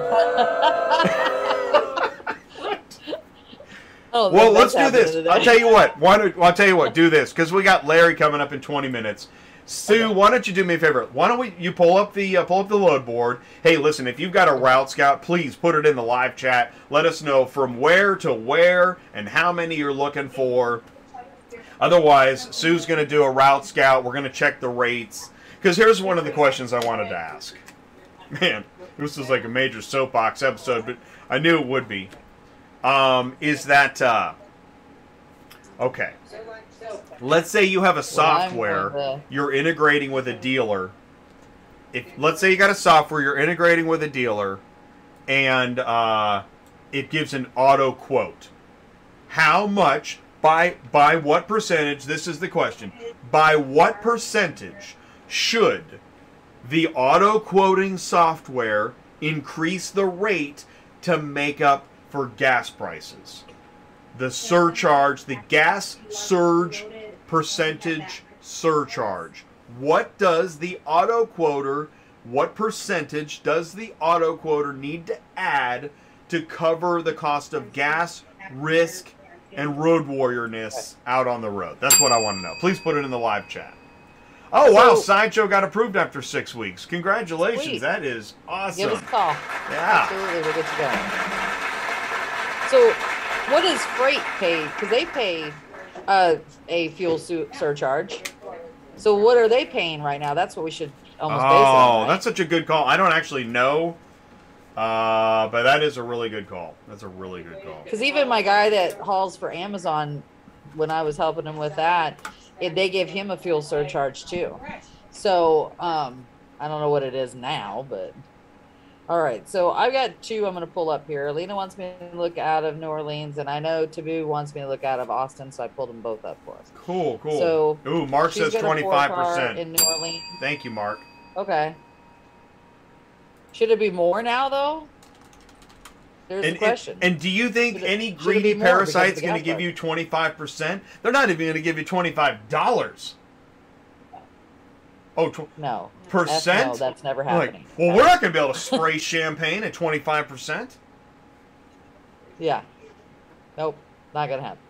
Oh, Well, let's that's do happening this. today. I'll tell you what. Why don't, I'll tell you what. Do this because we got Larry coming up in twenty minutes. Sue, Okay. why don't you do me a favor? Why don't we? You pull up the uh, pull up the load board. Hey, listen, if you've got a route scout, please put it in the live chat. Let us know from where to where and how many you're looking for. Otherwise, Sue's going to do a route scout. We're going to check the rates. Because here's one of the questions I wanted to ask. Man, this is like a major soapbox episode, but I knew it would be. Um, is that, uh, okay. Let's say you have a Well, I'm software going to- you're integrating with a dealer. If let's say you got a software you're integrating with a dealer, and uh, it gives an auto quote. How much by by what percentage? This is the question. By what percentage should the auto quoting software increase the rate to make up for gas prices? The surcharge, the gas surge percentage surcharge. What does the auto quoter, what percentage does the auto quoter need to add to cover the cost of gas, risk, and road warriorness out on the road? That's what I want to know. Please put it in the live chat. Oh, wow, So- Sideshow got approved after six weeks. Congratulations. Sweet. That is awesome. Give us a call. Yeah. Absolutely, we're good to go. So, what does freight pay? Because they pay uh, a fuel su- surcharge. So, what are they paying right now? That's what we should almost base it on. Oh, Right? that's such a good call. I don't actually know, uh, but that is a really good call. That's a really good call. Because even my guy that hauls for Amazon, when I was helping him with that, it, they give him a fuel surcharge too. So um, I don't know what it is now, but all right. So I've got two I'm going to pull up here. Alina wants me to look out of New Orleans, and I know Taboo wants me to look out of Austin, so I pulled them both up for us. Cool, cool. So Ooh, Mark she's says got a twenty-five four-car percent. in New Orleans. Thank you, Mark. Okay. Should it be more now, though? There's And, the question. and, and do you think Should it- any should it be greedy more because of parasite's the going to gas give price? you twenty-five percent? They're not even going to give you twenty-five dollars. Oh, tw- no. percent? That's, no, that's never Like, happening. well, we're not going to be able to spray champagne at twenty-five percent. Yeah. Nope. Not gonna happen.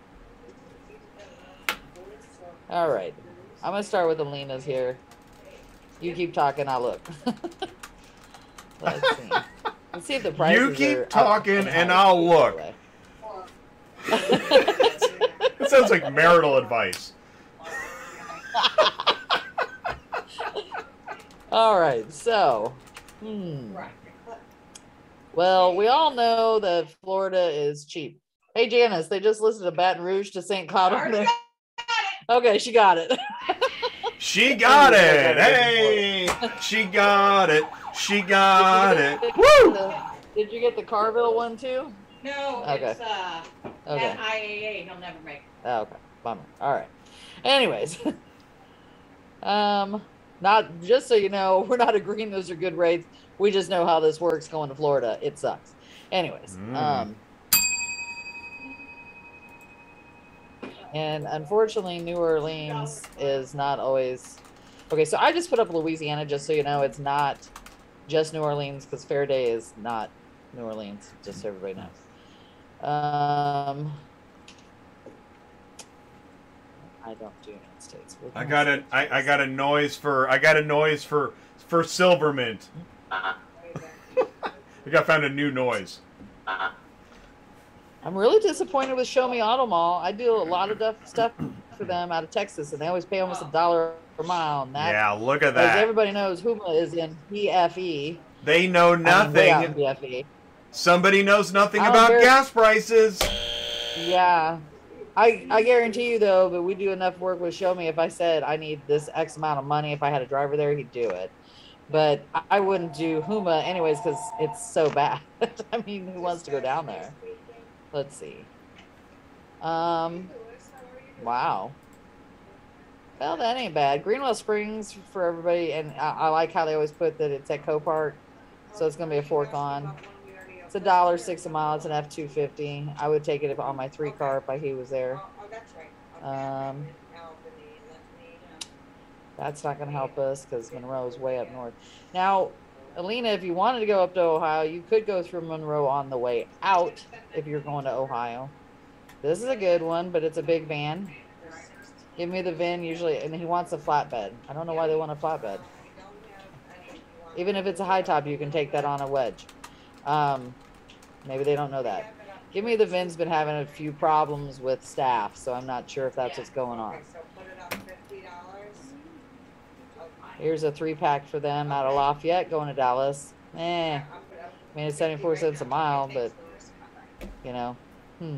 All right. I'm gonna start with Alina's here. You keep talking. I'll look. Let's see. Let's see if the prices You keep are up talking in and high I'll school, look. by It sounds like marital advice. the way. All right. So, hmm. Well, we all know that Florida is cheap. Hey, Janice, they just listed a Baton Rouge to Saint Cloud on there. Okay, she got it. She got it. Hey, she got it. She got it. Woo! Did you get the Carville one too? No, Okay. it's uh, Okay. that I A A. He'll never make it. Oh, okay. Bummer. All right. Anyways, um, not just so you know, we're not agreeing those are good rates. We just know how this works going to Florida. It sucks. Anyways, Mm. um, and unfortunately, New Orleans is not always okay. So I just put up Louisiana just so you know it's not just New Orleans because Fair Day is not New Orleans. Just so everybody knows. Um. I don't do United States. What I can got say? a I, I got a noise for I got a noise for for Silvermint. I got found a new noise. I'm really disappointed with Show Me Auto Mall. I do a lot of duff- stuff for them out of Texas, and they always pay almost a dollar per mile. And that, Yeah, look at as that. everybody knows, Huma is in B F E. They know I mean, way out in nothing. B F E. Somebody knows nothing I'm about very- gas prices. Yeah. I, I guarantee you, though, but we do enough work with Show Me. If I said I need this X amount of money, if I had a driver there, he'd do it. But I- I wouldn't do Huma anyways because it's so bad. I mean, who wants to go down there? Let's see. Um, wow. Well, that ain't bad. Greenwell Springs for everybody, and I, I like how they always put that it's at Copart, so it's gonna be a fork on. It's a dollar six a mile. It's an F two fifty. I would take it if on my three car if I he was there. Um, that's not gonna help us because Monroe's way up north. Now, Alina, if you wanted to go up to Ohio, you could go through Monroe on the way out if you're going to Ohio. This is a good one, but it's a big van. Give me the V I N usually, and he wants a flatbed. I don't know why they want a flatbed. Even if it's a high top, you can take that on a wedge. Um, maybe they don't know that. Give me the V I N's been having a few problems with staff, so I'm not sure if that's what's going on. Here's a three pack for them out of Lafayette going to Dallas. Eh, I mean it's seventy-four cents a mile, but you know, hmm.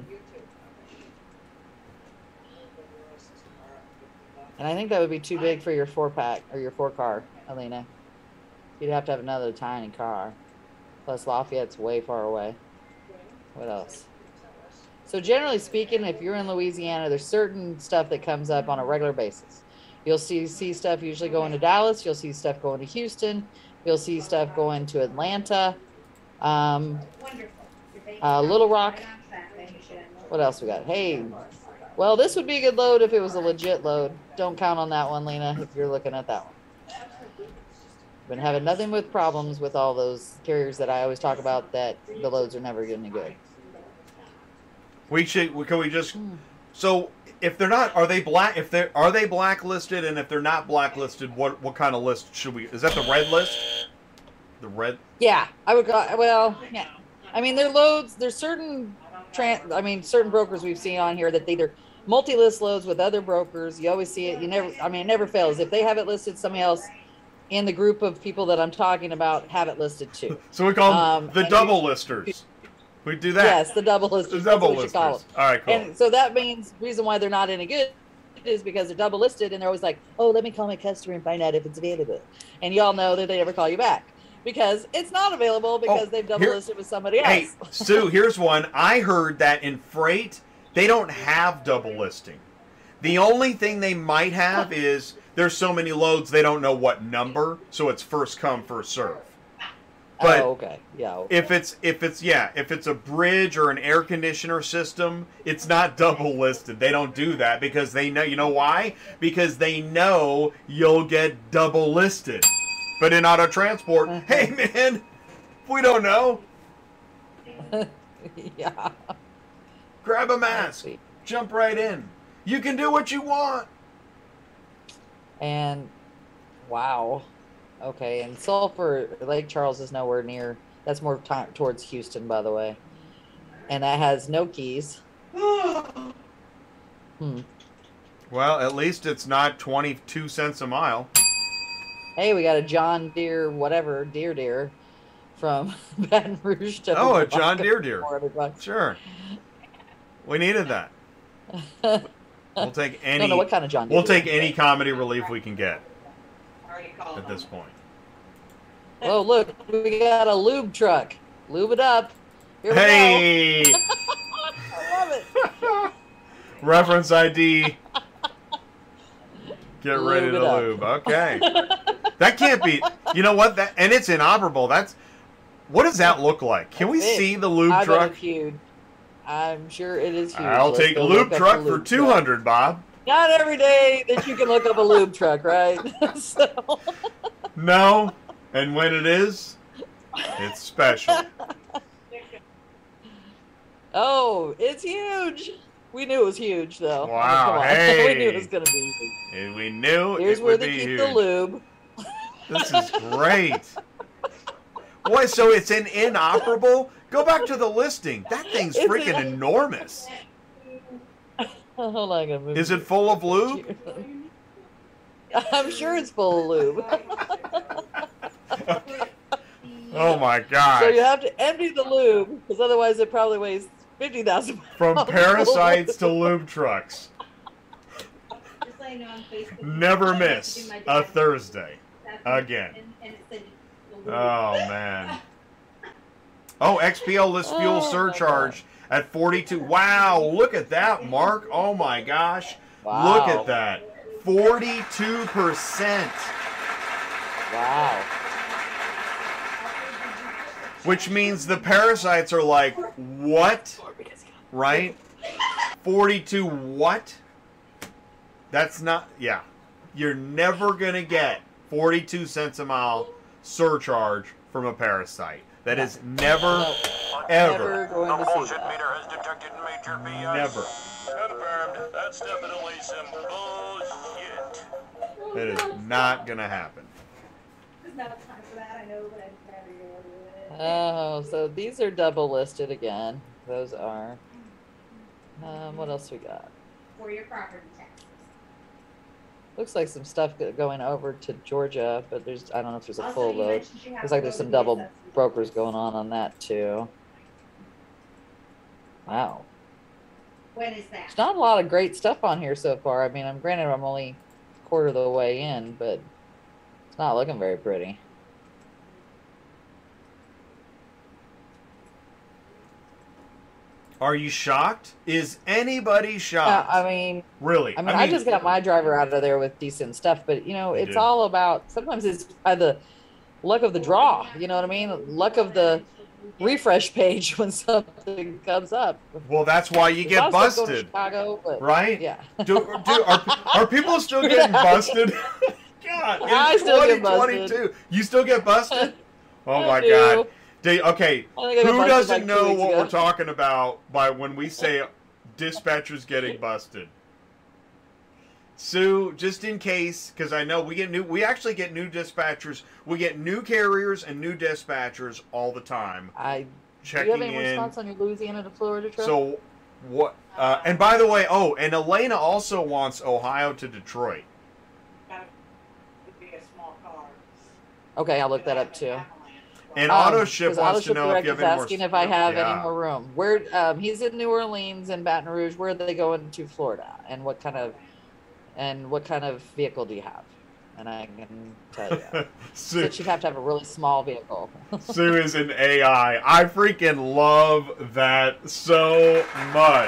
And I think that would be too big for your four pack or your four car, Alina. You'd have to have another tiny car. Plus Lafayette's way far away. What else? So generally speaking, if you're in Louisiana, there's certain stuff that comes up on a regular basis. You'll see see stuff usually going to Dallas. You'll see stuff going to Houston. You'll see stuff going to Atlanta. Um, uh, Little Rock. What else we got? Hey, well, this would be a good load if it was a legit load. Don't count on that one, Lena, if you're looking at that one. Been having nothing with problems with all those carriers that I always talk about that the loads are never any good. We should. Can we just? So if they're not, are they black? If they are they blacklisted, and if they're not blacklisted, what what kind of list should we? Is that the red list? The red. Yeah, I would go. Well, yeah. I mean, their loads. There's certain tran I mean, certain brokers we've seen on here that they either multi-list loads with other brokers. You always see it. You never, I mean, it never fails. If they have it listed, somebody else in the group of people that I'm talking about have it listed too. So we call them Um, the and double we- listers. We do that. Yes, the double listers. The double That's what we should call listers. them. All right, cool. And so that means reason why they're not any good is because they're double listed and they're always like, oh, let me call my customer and find out if it's available. And y'all know that they never call you back because it's not available because Oh, they've double here- listed with somebody else. Hey, Sue, here's one. I heard that in freight, they don't have double listing. The only thing they might have is there's so many loads they don't know what number, so it's first come, first serve. But oh, okay. Yeah. Okay. if it's if it's yeah, if it's a bridge or an air conditioner system, it's not double listed. They don't do that because they know, you know why? Because they know you'll get double listed. But in auto transport, Uh-huh. hey man, we don't know. Yeah. Grab a mask, see. jump right in. You can do what you want. And wow. Okay. And Sulphur, Lake Charles is nowhere near. That's more ti towards Houston, by the way. And that has no keys. Hmm. Well, at least it's not twenty-two cents a mile. Hey, we got a John Deere, whatever, Deere Deere from Baton Rouge to Oh, a Milwaukee, John Deere Deere. four hundred bucks. Sure. We needed that. We'll take I any don't know what kind of John Deere. we'll take any comedy relief we can get Already called at this them. point. Oh, look, we got a lube truck. Lube it up. Here we Hey! go. I love it. Reference I D. Get ready Lube it to up. lube. Okay. That can't be. You know what? That and it's inoperable. That's what does that look like? Can we Big. see the lube I bet truck? it's huge. I'm sure it is huge. I'll Let's take go lube look up truck the for lube two hundred, Bob. Not every day that you can look up a lube truck, right? So, No, and when it is, it's special. oh, it's huge. We knew it was huge, though. I mean, Wow, come on. hey. we knew it was going to be huge. And we knew Here's it where would they be keep huge. the lube. This is great. Boy, so it's an inoperable? Go back to the listing. That thing's It's freaking in- enormous. Hold on, I'm gonna move Is it full of lube? I'm sure it's full of lube. Oh my gosh. So you have to empty the lube, because otherwise it probably weighs fifty thousand pounds. From parasites to lube trucks. Just letting you know on Facebook. Never I miss do my a dad. Thursday. That's- again. And, and it said, Oh man. Oh, X P L list fuel Oh, my surcharge at forty-two. Wow, look at that, Mark. Oh my gosh. Wow. Look at that. forty-two percent. Wow. Which means the parasites are like, what? Right? forty-two what? That's not, yeah. You're never going to get forty-two cents a mile surcharge from a parasite. That is never, ever, Never going The to see bullshit that. meter has detected major B S. never. Confirmed. That's definitely some bullshit. That is not going to happen. There's not time for that, I know, but I'd rather you do it. Oh, so these are double listed again. Those are. Um, what else we got? For your property taxes. Looks like some stuff go- going over to Georgia, but there's I don't know if there's a Also, full you load. mentioned you have Looks to like go there's to some the double assessment. brokers going on on that too. Wow. When is that? There's not a lot of great stuff on here so far. I mean, I'm granted I'm only a quarter of the way in, but it's not looking very pretty. Are you shocked? Is anybody Yeah, shocked? I mean, really? I mean, I, just got my driver out of there with decent stuff, but you know, You it's did. all about sometimes it's by the luck of the draw. You know what I mean? Luck of the refresh page when something comes up. Well, that's why you There's get a lot of stuff going to busted, Chicago, but right? yeah. Do, do, are, are people still getting busted? God, I it's still get twenty busted. twenty-two. You still get busted? Oh I my do. God. Do- okay, I think I got who busted doesn't like two know weeks what ago. we're talking about by when we say dispatchers getting busted? Sue, just in case, because I know we get new, we actually get new dispatchers. We get new carriers and new dispatchers all the time. I Do checking you have any more in. spots on your Louisiana to Florida trip? So what? Uh, and by the way, oh, and Elena also wants Ohio to Detroit. That would be a small car. Okay, I'll look that up too. And Um, Auto Ship 'cause wants Auto to Ship know if Direct you have is any more. asking if I have yeah. any more room. Where um, he's in New Orleans and Baton Rouge. Where are they going to Florida? And what kind of and what kind of vehicle do you have? And I can tell you. Sue, So she'd have to have a really small vehicle. Sue is an A I. I freaking love that so much.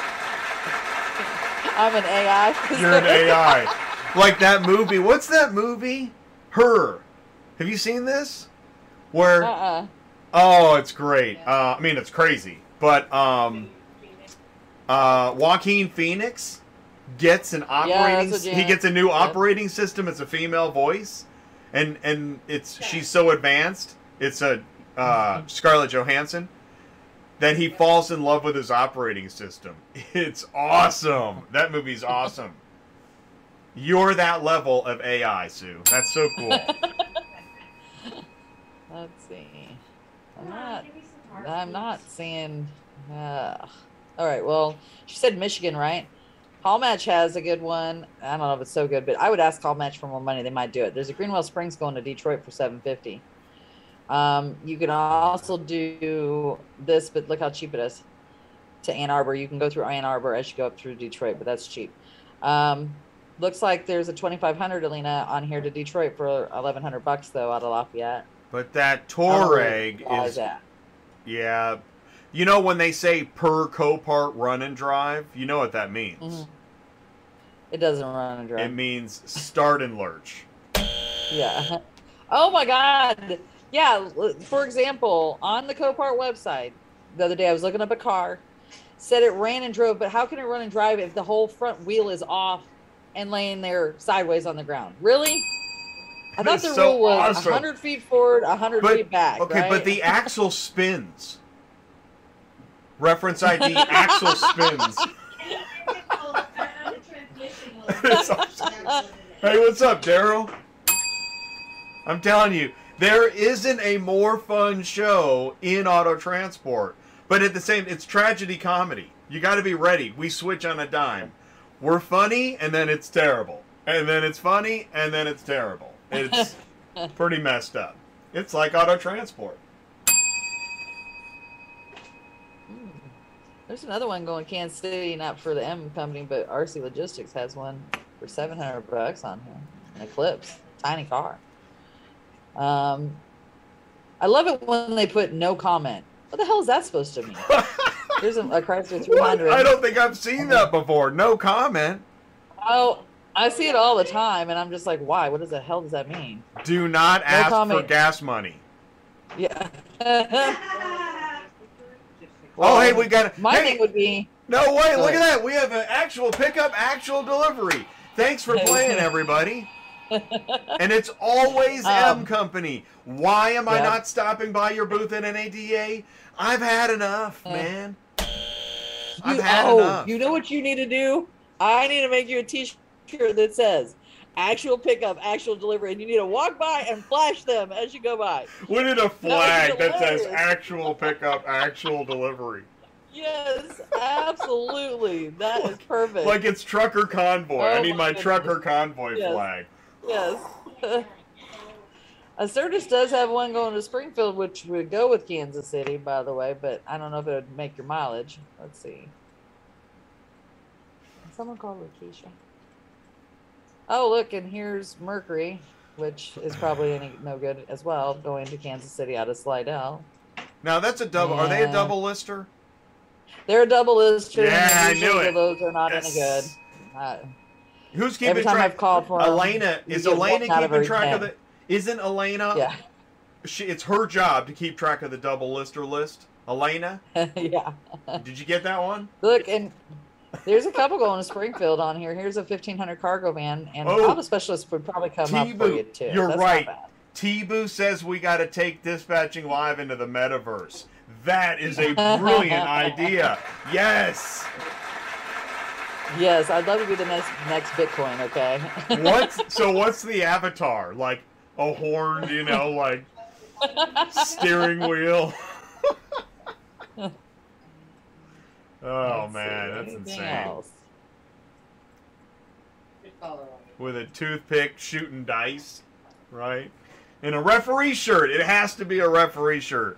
I'm an A I. You're an A I. Like that movie. What's that movie? Her. Have you seen this? Where? Uh-uh. Oh, it's great. Uh, I mean, it's crazy. But um, uh, Joaquin Phoenix gets an operating. that's what he you- gets a new yeah. operating system. It's a female voice, and and it's she's so advanced. It's a uh, Scarlett Johansson. That he falls in love with his operating system. It's awesome. That movie's awesome. You're that level of A I, Sue. That's so cool. Let's see. I'm not. I'm not seeing. Uh, all right. Well, she said Michigan, right? Hall Match has a good one. I don't know if it's so good, but I would ask Hall Match for more money. They might do it. There's a Greenwell Springs going to Detroit for seven fifty. Um, you can also do this, but look how cheap it is. To Ann Arbor, you can go through Ann Arbor as you go up through Detroit, but that's cheap. Um, looks like there's a twenty-five hundred Alina on here to Detroit for eleven hundred bucks though out of Lafayette. But that I don't know Touareg why is, that. yeah. You know when they say per Copart run and drive, you know what that means. Mhm. It doesn't run and It drive. means start and lurch. Yeah. Oh my God. Yeah. l- For example, on the Copart website, the other day I was looking up a car, said it ran and drove, but how can it run and drive if the whole front wheel is off and laying there sideways on the ground? Really? I thought That's the so rule was awesome. one hundred feet forward, one hundred But feet back. okay, right? but the axle spins. Reference I D, axle spins. It's awesome. Hey, what's up, Daryl? I'm telling you, there isn't a more fun show in auto transport. But at the same, it's tragedy comedy. You got to be ready. We switch on a dime. We're funny, and then it's terrible. And then it's funny, and then it's terrible. It's pretty messed up. It's like auto transport. There's another one going Kansas City, not for the M company, but R C Logistics has one for seven hundred bucks on here. An Eclipse, tiny car. Um, I love it when they put no comment. What the hell is that supposed to mean? Here's a, a Chrysler three What? hundred. I don't think I've seen that before. No comment. Oh, I see it all the time, and I'm just like, why? What does the hell does that mean? Do not ask for comment. gas money. Yeah. Oh, hey, we got My hey, thing would be. No, wait, Go look at ahead. that. We have an actual pickup, actual delivery. Thanks for playing, everybody. And it's always Um, M Company. Why am I yeah. not stopping by your booth at N A D A? I've had enough, Uh, man. I've You, had oh, enough. you know what you need to do? I need to make you a T-shirt that says "actual pickup, actual delivery," and you need to walk by and flash them as you go by. We need a flag that says hilarious. actual pickup, actual delivery. Yes, absolutely. That is perfect. Like it's trucker convoy. I Oh need my my goodness. trucker convoy Yes. flag. Yes. Acertus does have one going to Springfield, which would go with Kansas City, by the way, but I don't know if it would make your mileage. Let's see. Someone called Lakeisha. Oh, look, and here's Mercury, which is probably any, no good as well, going to Kansas City out of Slidell. Now that's a double. Are they a Yeah. double lister? They're a double lister. Yeah, I and knew usually it. Those are not any good. Yes. Uh, Who's keeping every time track? I've called for 'em, Elena you is get Elena one out of keeping every track of ten. the? Isn't Elena? yeah. She, it's her job to keep track of the double lister list. Elena, Yeah. did you get that one? Look, and there's a couple going to Springfield on here. Here's a fifteen hundred cargo van, and Oh. auto specialist would probably come up for T-Boo, you too. you're That's not right. bad. T-Boo says we got to take dispatching live into the metaverse. That is a brilliant idea. Yes. Yes, I'd love to be the next next Bitcoin. Okay. What's so? What's the avatar? Like a horn, you know, like steering wheel. Oh Let's man, see, that's anything insane. else? Good color on it. With a toothpick shooting dice, right? In a referee shirt. It has to be a referee shirt.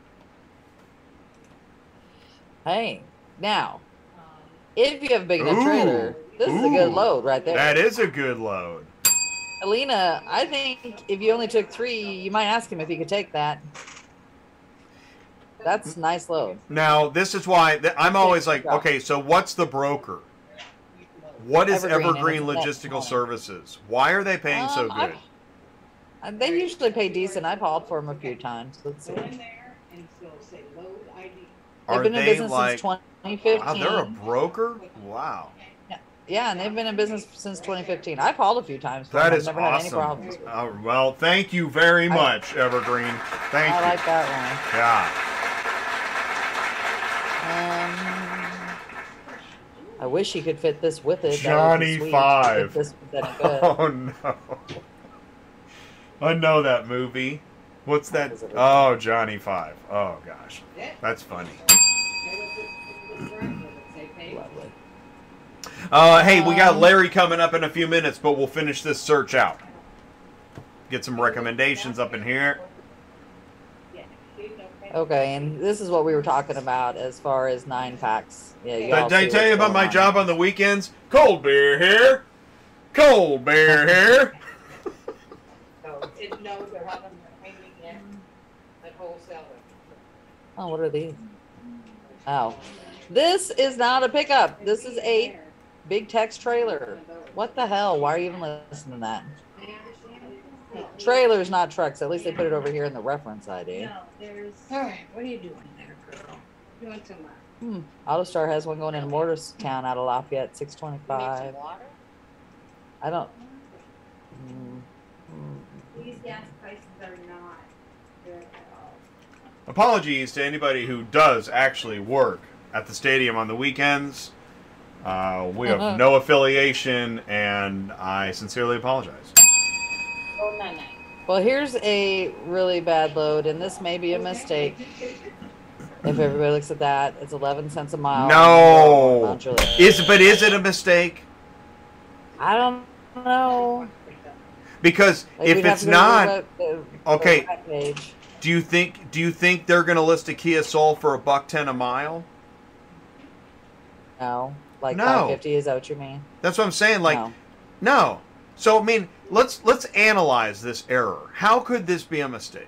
Hey, now, Um, if you have a big enough Ooh, trailer, this is a good ooh. load right there. That is a good load. Alina, I think if you only took three, you might ask him if he could take that. That's a nice load. Now, this is why th- I'm always like, okay, so what's the broker? What is Evergreen, Evergreen and it's Logistical net- Services? Why are they paying so Um, good? I've- uh, They usually pay decent. I've hauled for them a few times. Let's see. Go in there and so say load I D. They've Are been in they business like, since twenty fifteen. wow, they're a broker? Wow. Yeah, and they've been in business since twenty fifteen. I've hauled a few times. For That them. is I've never had any awesome. problems. Uh, well, thank you very I- much, Evergreen. Thank I you. like that Yeah. one. Um, I wish he could fit this with it. That would be Johnny sweet. Five. If this was any good. Oh no. I know that movie. What's that? Is it a- Oh, Johnny Five. Oh gosh. That's funny. Lovely. Uh, hey, we got Um, Larry coming up in a few minutes, but we'll finish this search out. Get some recommendations up in here. Okay, and this is what we were talking about as far as nine packs. Yeah, you Did all I see tell you what's about going my on. job on the weekends? Cold beer here. Cold beer here. So it knows they're having their hanging in at wholesaler. Oh, what are these? Oh, this is not a pickup. This is a big text trailer. What the hell? Why are you even listening to that? Trailers, not trucks. At least they put it over here in the reference I D. No, there's. All right, what are you doing there, girl? Doing too much. Hmm. AutoStar has one going in Morristown out of Lafayette, six You need some twenty-five. water? I don't. Hmm. Hmm. These gas prices are not good at all. Apologies to anybody who does actually work at the stadium on the weekends. Uh, we have no affiliation, and I sincerely apologize. Oh, no, no. Well, here's a really bad load, and this may be a mistake. If everybody looks at that, it's eleven cents a mile. No. Mount Juliet. Is but is it a mistake? I don't know. Because Like, if we'd have it's to go to not, the web- the- okay. the web page. do you think do you think they're going to list a Kia Soul for a buck ten a mile? No, like No. five fifty. Is that what you mean? That's what I'm saying. Like, No. no. So I mean, let's let's analyze this error. How could this be a mistake?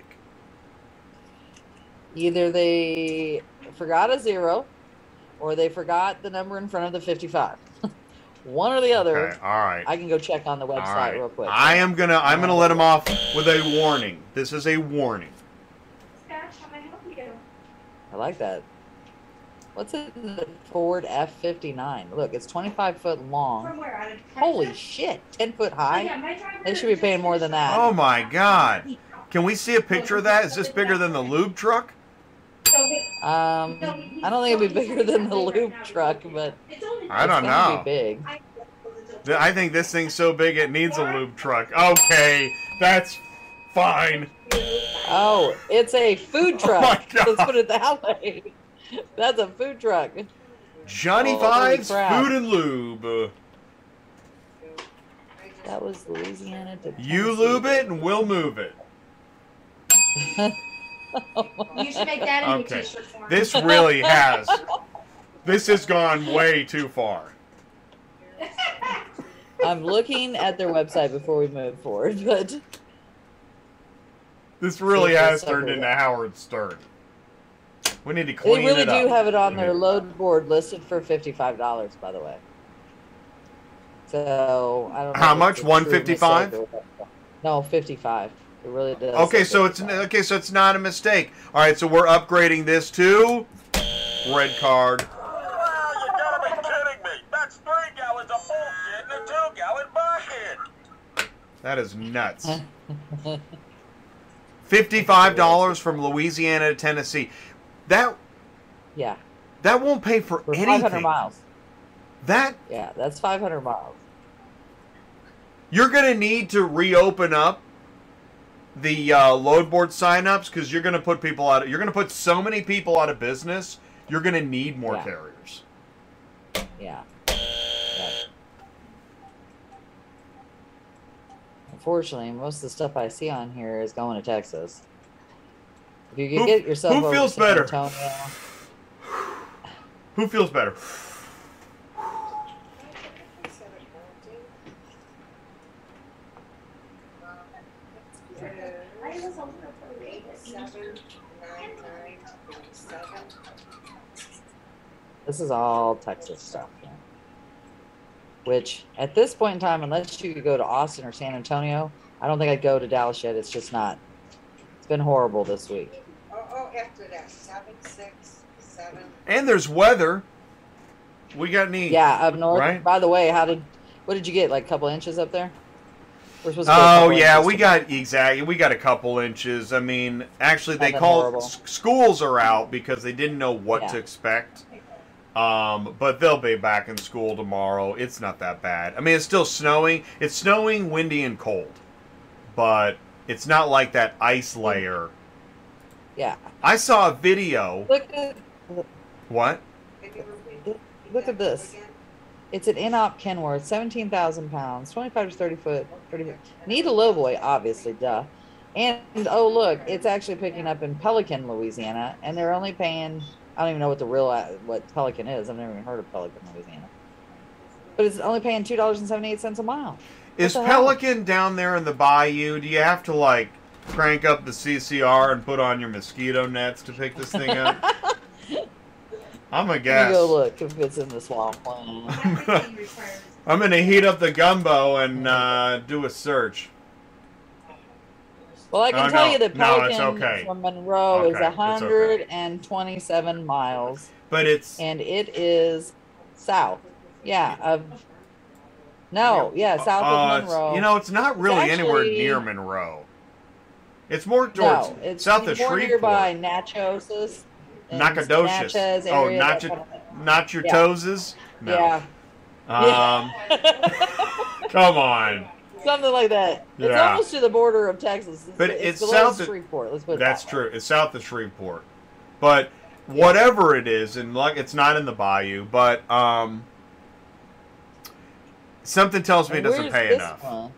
Either they forgot a zero, or they forgot the number in front of the fifty-five. One or the other. Okay, all right. I can go check on the website All right. real quick. I am gonna I'm gonna let him off with a warning. This is a warning. Scotch, how may I help you? I like that. What's it? The Ford F fifty-nine. Look, it's twenty-five foot long. From where? Out of Holy Texas? shit! ten foot Oh, yeah, high. my driver They should be paying more than that. Oh my God! Can we see a picture of that? Is this bigger than the lube truck? So he- Um, I don't think it'd be bigger than the loop truck, but it's only I don't it's gonna know. be big. Th- I think this thing's so big it needs a lube truck. Okay, that's fine. Oh, it's a food Oh truck. my God. Let's put it that way. That's a food truck. Johnny Oh, holy Five's crap. Food and Lube. Uh, That was Louisiana to You Tennessee. lube it and we'll move it. You should make that into Okay. a t-shirt for me. This really has. This has gone way too far. I'm looking at their website before we move forward, but This really This is has so turned weird. into Howard Stern. We need to they clean really it do up. have it on We their need- load board listed for fifty-five dollars, by the way. So I don't know. How if much? it's a one true fifty-five? mistake or what. No, fifty-five. It really does. Okay, say so it's fifty-five. okay, so it's not a mistake. All right, so we're upgrading this to red card. Well, you gotta be kidding me. That's three gallons of bullshit in a two-gallon bucket. That is nuts. Fifty-five dollars from Louisiana to Tennessee. That Yeah, that won't pay for for five hundred anything. miles. That Yeah, that's five hundred miles. you're gonna need to reopen up the uh, load board signups because you're gonna put people out. You're gonna put so many people out of business. you're going to need more Yeah. carriers. Yeah. Yeah. Unfortunately, most of the stuff I see on here is going to Texas. If you could Who- get yourself who over feels to San better? Antonio, Who feels better? this is all Texas stuff. Yeah. Which, at this point in time, unless you could go to Austin or San Antonio, I don't think I'd go to Dallas yet. It's just not. It's been horrible this week. Oh, oh, after that, seven, six, seven. And there's weather. We got any? Yeah, up north. Right? By the way, how did? What did you get? Like a couple inches up there? We're supposed to get a Oh couple yeah, inches we tomorrow. got exactly. We got a couple inches. I mean, actually, they Nothing called horrible. s- schools are out because they didn't know what Yeah. to expect. Um, but they'll be back in school tomorrow. It's not that bad. I mean, it's still snowing. It's snowing, windy, and cold, but it's not like that ice layer. Yeah. I saw a video. Look at What? Can you repeat look at that this. again? It's an Inop Kenworth, seventeen thousand pounds, twenty-five to thirty foot. thirty, need a lowboy, obviously, duh. And oh look, it's actually picking up in Pelican, Louisiana, and they're only paying. I don't even know what the real uh, what Pelican is. I've never even heard of Pelican, Louisiana. But it's only paying two dollars and seventy eight cents a mile. Is the hell? Pelican down there in the bayou? Do you have to like crank up the C C R and put on your mosquito nets to pick this thing up? I'm a Let guess. me go look if it's in the swamp lane. Everything requires. I'm gonna heat up the gumbo and uh, do a search. Well, I can Oh, tell no. you that No, it's Pelican okay. from Monroe Okay, is it's okay. one hundred twenty-seven miles, But it's and it is south. Yeah, of no, yeah, south uh, of it's- Monroe. you know, it's not really anywhere actually- near Monroe. It's more towards no, it's south of more Shreveport. nearby Natchez. and Nacogdoches. Natchez Oh, area, not that your, kind of thing. not your Yeah. toeses? No. Yeah. Um, come on. Something like that. It's Yeah. almost to the border of Texas. It's, But it's, it's below south of- Shreveport. Let's put it That's that way. true. It's south of Shreveport. But whatever it is, and like it's not in the bayou, but um, something tells me it And doesn't where's pay this enough. one?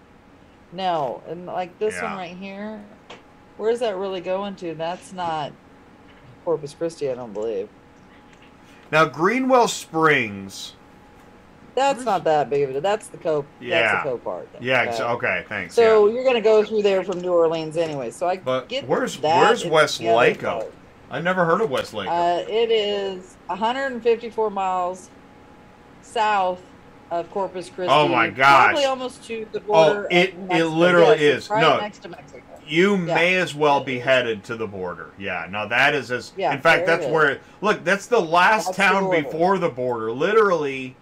No, and like this Yeah. one right here, where's that really going to? That's not Corpus Christi, I don't believe. Now, Greenwell Springs. That's not that big of a deal. That's the co. Yeah. That's the co part. Yeah, ex- okay, thanks. So yeah. you're gonna go through there from New Orleans anyway. So I But get where's that. where's It's West the other Laco? part. I never heard of West Laco. Uh, it is one hundred fifty-four miles south of Corpus Christi. Oh my gosh. Probably almost to the border. Oh, it- of it Mexico. literally Yes, it's is. right No. next to Mexico. you yeah. may as well be headed to the border. Yeah, now that is as. Yeah, in fact, there it that's is. where. Look, that's the last That's town the border. before the border. Literally,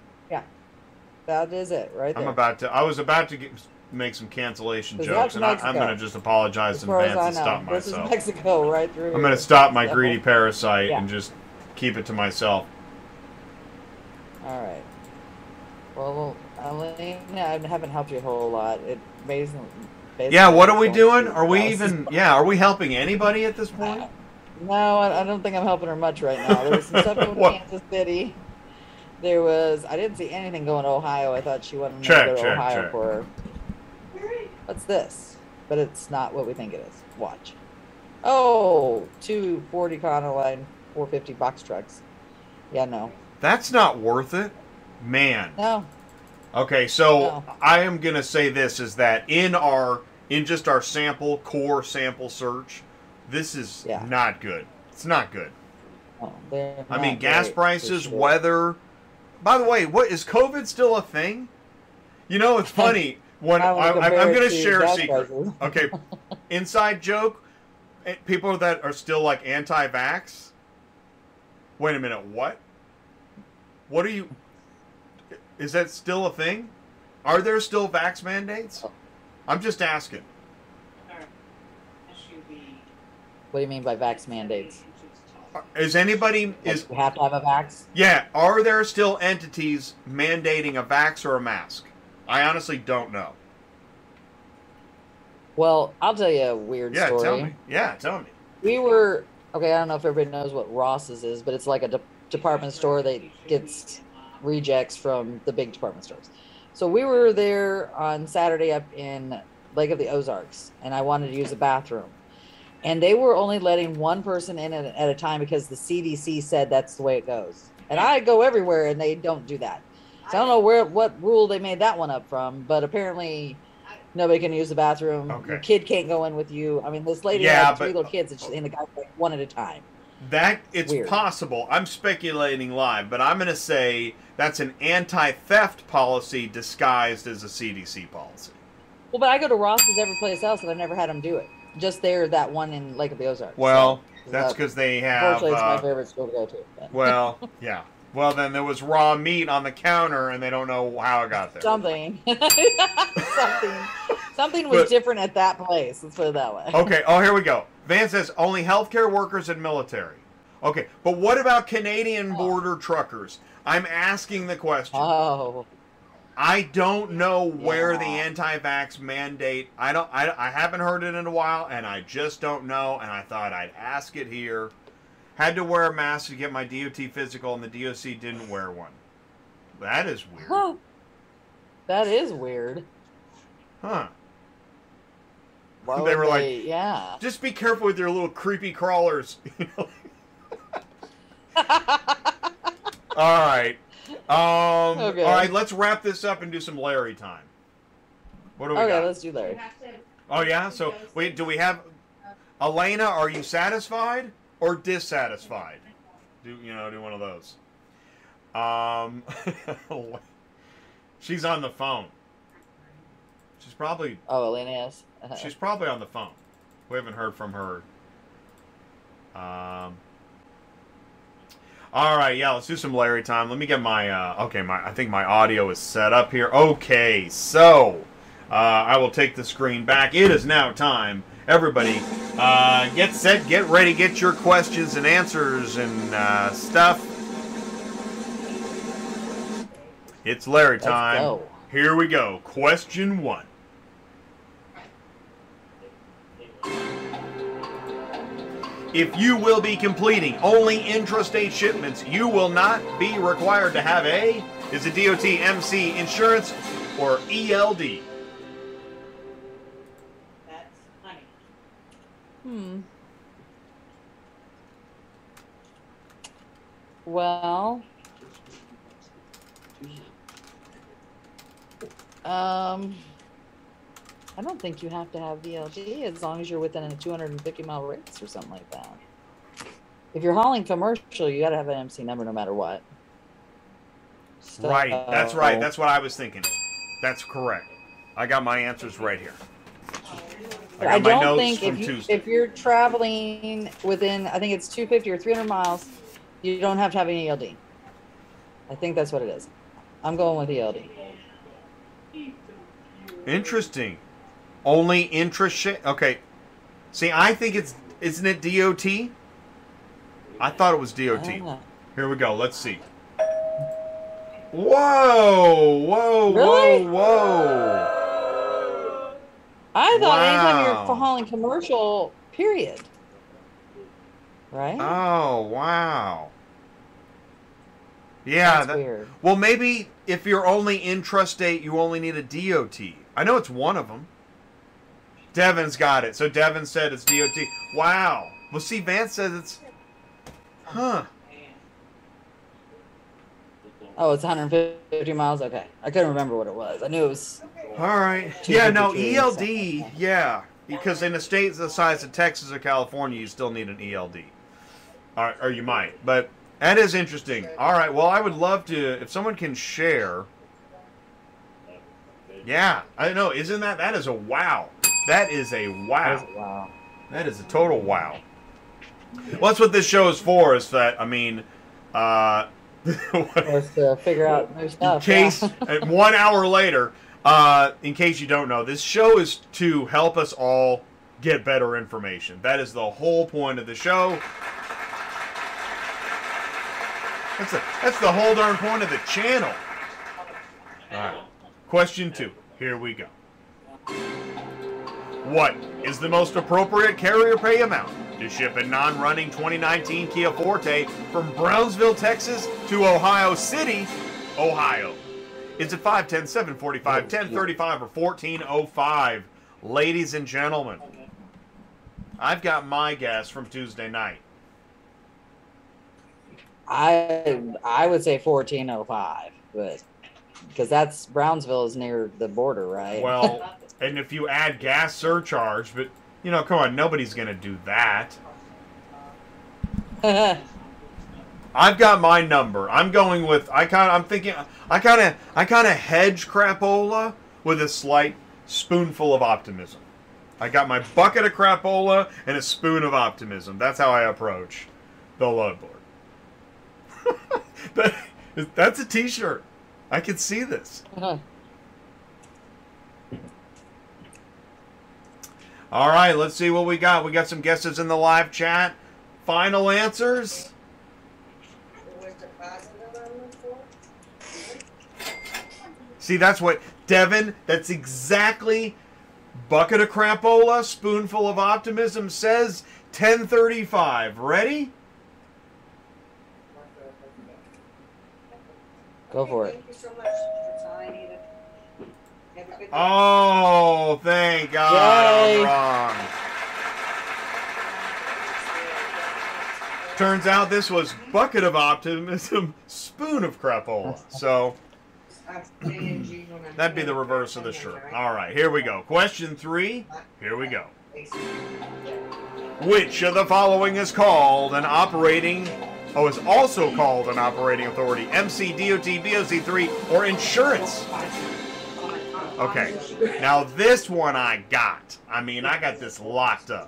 That is it, right there. I'm about to. I was about to get, make some cancellation 'Cause jokes, that's and I, I'm Mexico. going to just apologize as in far as advance I and know, stop this myself. is Mexico right through. I'm going here. to stop my So- greedy parasite Yeah. and just keep it to myself. All right. Well, Elaine, I haven't helped you a whole lot. It basically. Yeah, what are we basically doing? goes Are we to even? Yeah, are we helping anybody at this point? No, I, I don't think I'm helping her much right now. There was some stuff in What? Kansas City. There was. I didn't see anything going to Ohio. I thought she wanted me Check, to go to check, Ohio check. for her. What's this? But it's not what we think it is. Watch. Oh, two forty Conaline four fifty box trucks. Yeah, no. That's not worth it, man. No. Okay, so No. I am gonna say this is that in our in just our sample core sample search, this is Yeah. not good. It's not good. no they're I mean, not gas great, for prices, sure. weather. By the way, what is COVID still a thing? You know, it's funny when I, I would I, I'm compare going it to to share a gas secret. prices. Okay, inside joke. eh, People that are still like anti-vax. Wait a minute, what? What are you? Is that still a thing? Are there still vax mandates? I'm just asking. What do you mean by vax mandates? Is anybody is You have to have a vax? yeah? Are there still entities mandating a vax or a mask? I honestly don't know. Well, I'll tell you a weird Yeah, story. tell me. Yeah, tell me. We were Okay, I don't know if everybody knows what Ross's is, but it's like a de- department store that gets rejects from the big department stores. So we were there on Saturday up in Lake of the Ozarks, and I wanted to use the bathroom. And they were only letting one person in at, at a time because the C D C said that's the way it goes. And I go everywhere, and they don't do that. So I don't know where what rule they made that one up from, but apparently nobody can use the bathroom. Okay. Your kid can't go in with you. I mean, this lady Yeah, had three but- little kids, and, she, and the guy like one at a time. That it's Weird. possible. I'm speculating live, but I'm going to say that's an anti-theft policy disguised as a C D C policy. Well, but I go to Ross's every place else, and I've never had them do it. Just there, that one in Lake of the Ozarks. Well, So, that's that- because they have. Unfortunately, it's my Uh, favorite school to go to. but- well, yeah. Well, then there was raw meat on the counter, and they don't know how it got there. Something. something. Something was But- different at that place. Let's put it that way. Okay. Oh, here we go. Van says only healthcare workers and military. Okay, but what about Canadian border truckers? I'm asking the question. Oh. I don't know where the Yeah. anti-vax mandate. I don't. I, I haven't heard it in a while, and I just don't know. And I thought I'd ask it here. Had to wear a mask to get my D O T physical, and the D O C didn't wear one. That is weird, Huh. That is weird. huh? Why They would were like- they- yeah. Just be careful with your little creepy crawlers. You know? All right. Um, Okay. All right. Let's wrap this up and do some Larry time. What do we Okay, got? let's do Larry. You have to- Oh yeah. So wait, do we have Elena? Are you satisfied or dissatisfied? Do you know? Do one of those. Um, she's on the phone. She's probably Oh, Elena is. she's probably on the phone. We haven't heard from her. Um. All right, yeah, let's do some Larry time. Let me get my uh, okay. My I think my audio is set up here. Okay, so uh, I will take the screen back. It is now time. Everybody, uh, get set, get ready, get your questions and answers and uh, stuff. It's Larry Let's time. go. Here we go. Question one. If you will be completing only intrastate shipments, you will not be required to have a, is it D O T, M C, insurance, or E L D? That's honey. Hmm. Well, um, I don't think you have to have V L D as long as you're within a two hundred fifty mile radius or something like that. If you're hauling commercial, you got to have an M C number no matter what. So- Right, that's right. That's what I was thinking. That's correct. I got my answers right here. I got I my don't notes think from if you Tuesday. if you're traveling within, I think it's two fifty or three hundred miles, you don't have to have an E L D. I think that's what it is. I'm going with E L D. Interesting. Only intra Okay. See, I think it's isn't it D O T? I thought it was D O T. Ah. Here we go. Let's see. Whoa! Whoa! Really? Whoa! Whoa! I thought anytime Wow. you're hauling commercial, period. Right? Oh wow! Yeah. That's That, weird. well, maybe if you're only intrastate, you only need a D O T. I know it's one of them. Devin's got it. So Devin said it's D O T. Wow. Well, see, Vance says it's. Huh. Oh, it's one hundred fifty miles. Okay, I couldn't remember what it was. I knew it was. All right. Two Yeah, no, fifty-three, E L something D, like that. yeah. Because in a state the size of Texas or California, you still need an E L D. Or, or you might. But that is interesting. All right, well, I would love to, if someone can share. Yeah, I don't know. Isn't that, that is a wow. That is a wow. Wow. That is a total wow. Well, that's what this show is for, is that, I mean, uh... Was to figure out new in stuff. case yeah. uh, one hour later, uh, in case you don't know, this show is to help us all get better information. That is the whole point of the show. That's the, that's the whole darn point of the channel. All right. Question two. Here we go. What is the most appropriate carrier pay amount? To ship a non-running twenty nineteen Kia Forte from Brownsville, Texas to Ohio City, Ohio. Is it five ten, seven forty-five, ten thirty-five, or fourteen oh five? Ladies and gentlemen, I've got my guess from Tuesday night. I I would say fourteen oh five, but because that's Brownsville is near the border, right? Well, and if you add gas surcharge, but you know, come on, nobody's going to do that. I've got my number. I'm going with I kind I'm thinking I kind of I kind of hedge crapola with a slight spoonful of optimism. I got my bucket of crapola and a spoon of optimism. That's how I approach the load board. that, that's a t-shirt. I can see this. All right, let's see what we got. We got some guesses in the live chat. Final answers. See, that's what, Devin, that's exactly bucket of crapola, spoonful of optimism says ten thirty-five. Ready? Go for it. Thank you so much. That's all I needed. Have a good day. Oh, thank God Yay. I'm wrong. Turns out this was bucket of optimism, spoon of crapola. So that'd be the reverse of the shirt. All right, here we go. Question three. Here we go. Which of the following is called an operating, oh, is also called an operating authority? M C, D O T, B O C three, or insurance? Okay, now this one I got. I mean, I got this locked up.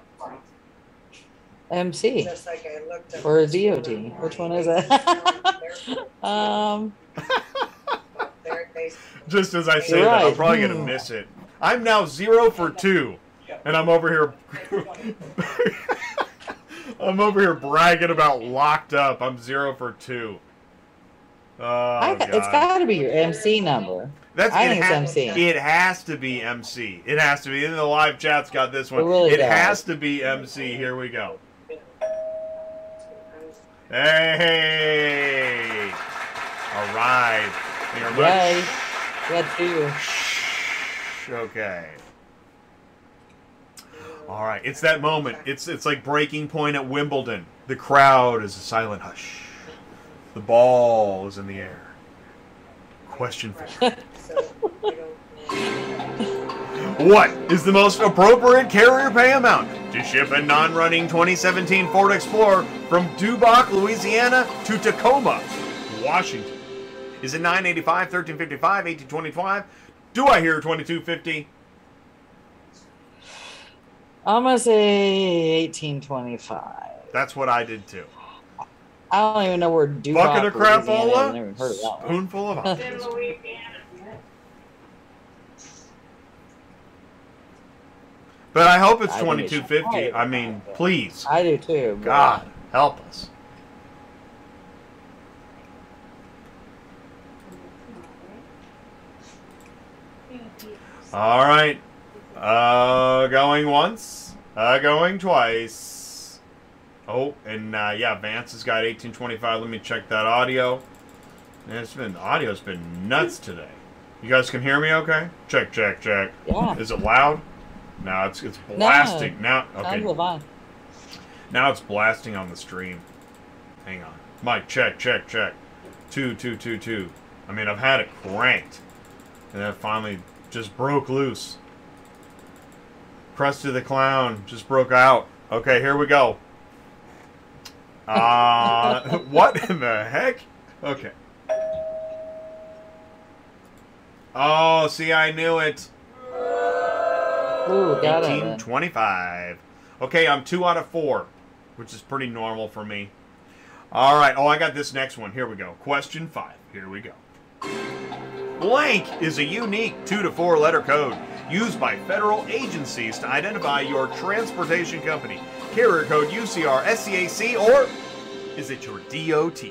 M C Just like I looked up. or D O T. Which one is it? um. Just as I say You're that, I'm right. probably going to Hmm. miss it. I'm now zero for two, and I'm over here. I'm over here bragging about locked up. I'm zero for two. Oh, I, God. it's got to be your M C number. That's, I it think it's ha- M C. It has to be M C. It has to be. In the live chat's got this one. It really it does. has to be M C. Here we go. Hey! All right. Thank you very Yay. much. Got two. Okay. All right. It's that moment. It's it's like breaking point at Wimbledon. The crowd is a silent hush. The ball is in the air. Question four. What is the most appropriate carrier pay amount to ship a non-running twenty seventeen Ford Explorer from Duboc, Louisiana to Tacoma, Washington? Is it nine eighty-five, thirteen fifty-five, eighteen twenty-five? Do I hear twenty-two fifty? I'm gonna say eighteen twenty-five. That's what I did too. I don't even know where Duboc, Bucket of Louisiana is. I've crapola, never heard of that one. spoonful of In optimism. Louisiana. But I hope it's I think it twenty-two should fifty. probably I be mean, that. please. I do too. but- God, help us. All right. Uh, going once. Uh, going twice. Oh, and uh, yeah, Vance has got eighteen twenty-five. Let me check that audio. Man, it's been audio's been nuts today. You guys can hear me okay? Check, check, check. Yeah. Is it loud? No, it's it's blasting now. Okay, Sounds fine. now it's blasting on the stream. Hang on. Mic, check, check, check. Two, two, two, two. I mean, I've had it cranked. And then it finally just broke loose. Krusty the Clown just broke out. Okay, here we go. Uh, what in the heck? Okay. Oh, see, I knew it. Ooh, got eighteen it. twenty-five. Okay, I'm two out of four, which is pretty normal for me. All right. Oh, I got this next one. Here we go. Question five. Here we go. Blank is a unique two to four letter code used by federal agencies to identify your transportation company. Carrier code U C R, S C A C, or is it your D O T?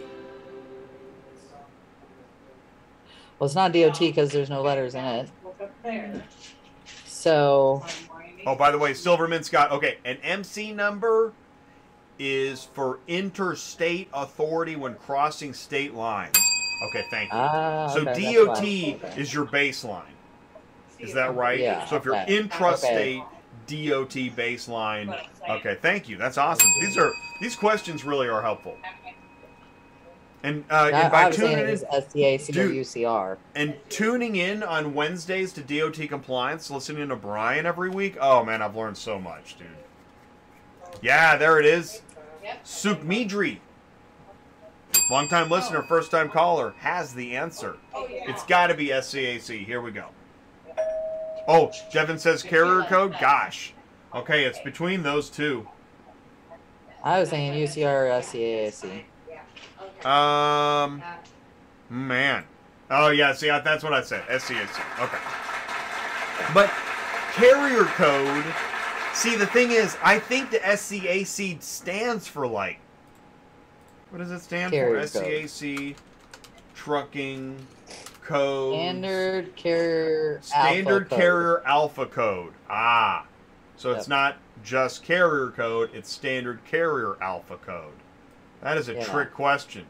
Well, it's not D O T because there's no letters in it. Look up there. So Oh, by the way, Silverman's got, okay, an M C number is for interstate authority when crossing state lines. Okay, thank you. Ah, so okay, D O that's T fine. Okay. is your baseline. Is that right? Yeah, so if you're okay. intrastate, D O T baseline. Okay, thank you. That's awesome. These are these questions really are helpful. And, uh, I, and by I was saying tuning it was in, S C A C or dude, U C R. and tuning in on Wednesdays to D O T compliance, listening to Brian every week. Oh man, I've learned so much, dude. Yeah, there it is. Sukmidri, long-time listener, first-time caller, has the answer. It's got to be S C A C. Here we go. Oh, Devin says carrier code. Gosh. Okay, it's between those two. I was saying U C R or S C A C. Um, man. Oh yeah, see, that's what I said. S C A C. Okay. But carrier code. See, the thing is, I think the S C A C stands for like. What does it stand Carrier for? S C A C trucking code. Standard carrier Standard alpha carrier alpha code. Ah. So it's Yep. not just carrier code, it's standard carrier alpha code. That is a Yeah. trick question.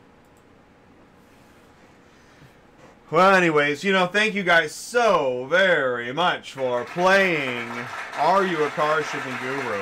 Well, anyways, you know, thank you guys so very much for playing Are You a Car Shipping Guru?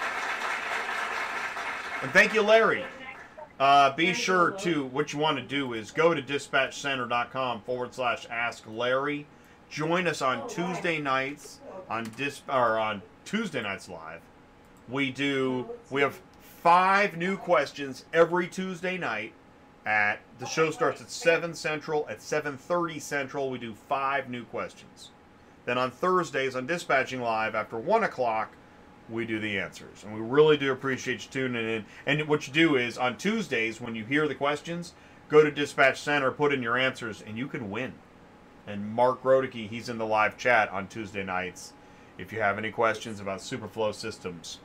And thank you, Larry. Uh, be sure to, what you want to do is go to dispatchcenter.com forward slash ask Larry. Join us on Tuesday nights on dis or on Tuesday nights live. We do, we have five new questions every Tuesday night. At the show starts at seven Central. At seven thirty Central, we do five new questions. Then on Thursdays on Dispatching Live after one o'clock, we do the answers. And we really do appreciate you tuning in. And what you do is on Tuesdays, when you hear the questions, go to Dispatch Center, put in your answers, and you can win. And Mark Rodeke, he's in the live chat on Tuesday nights if you have any questions about Superflow systems.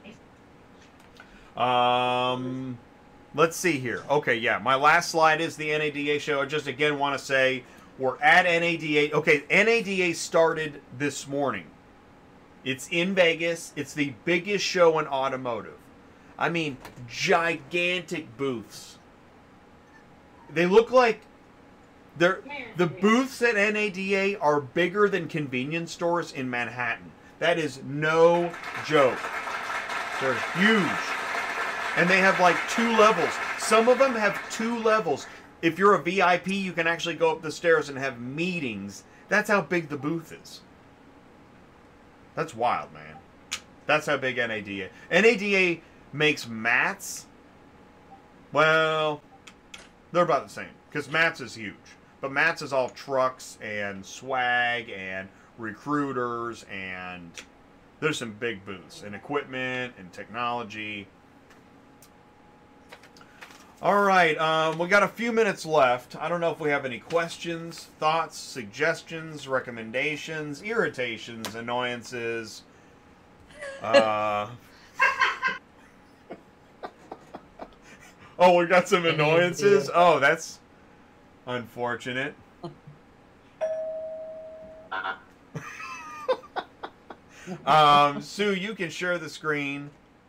Um... Let's see here. Okay, yeah, my last slide is the N A D A show. I just again want to say we're at N A D A. Okay, N A D A started this morning. It's in Vegas. It's the biggest show in automotive. I mean, gigantic booths. They look like they're the booths at N A D A are bigger than convenience stores in Manhattan. That is no joke. They're huge. And they have like two levels. Some of them have two levels. If you're a V I P, you can actually go up the stairs and have meetings. That's how big the booth is. That's wild, man. That's how big N A D A. N A D A makes mats. Well, they're about the same. Because mats is huge. But mats is all trucks and swag and recruiters. And there's some big booths. And equipment and technology. All right, um, we got a few minutes left. I don't know if we have any questions, thoughts, suggestions, recommendations, irritations, annoyances. Uh, oh, we got some annoyances? Oh, that's unfortunate. um, Sue, you can share the screen.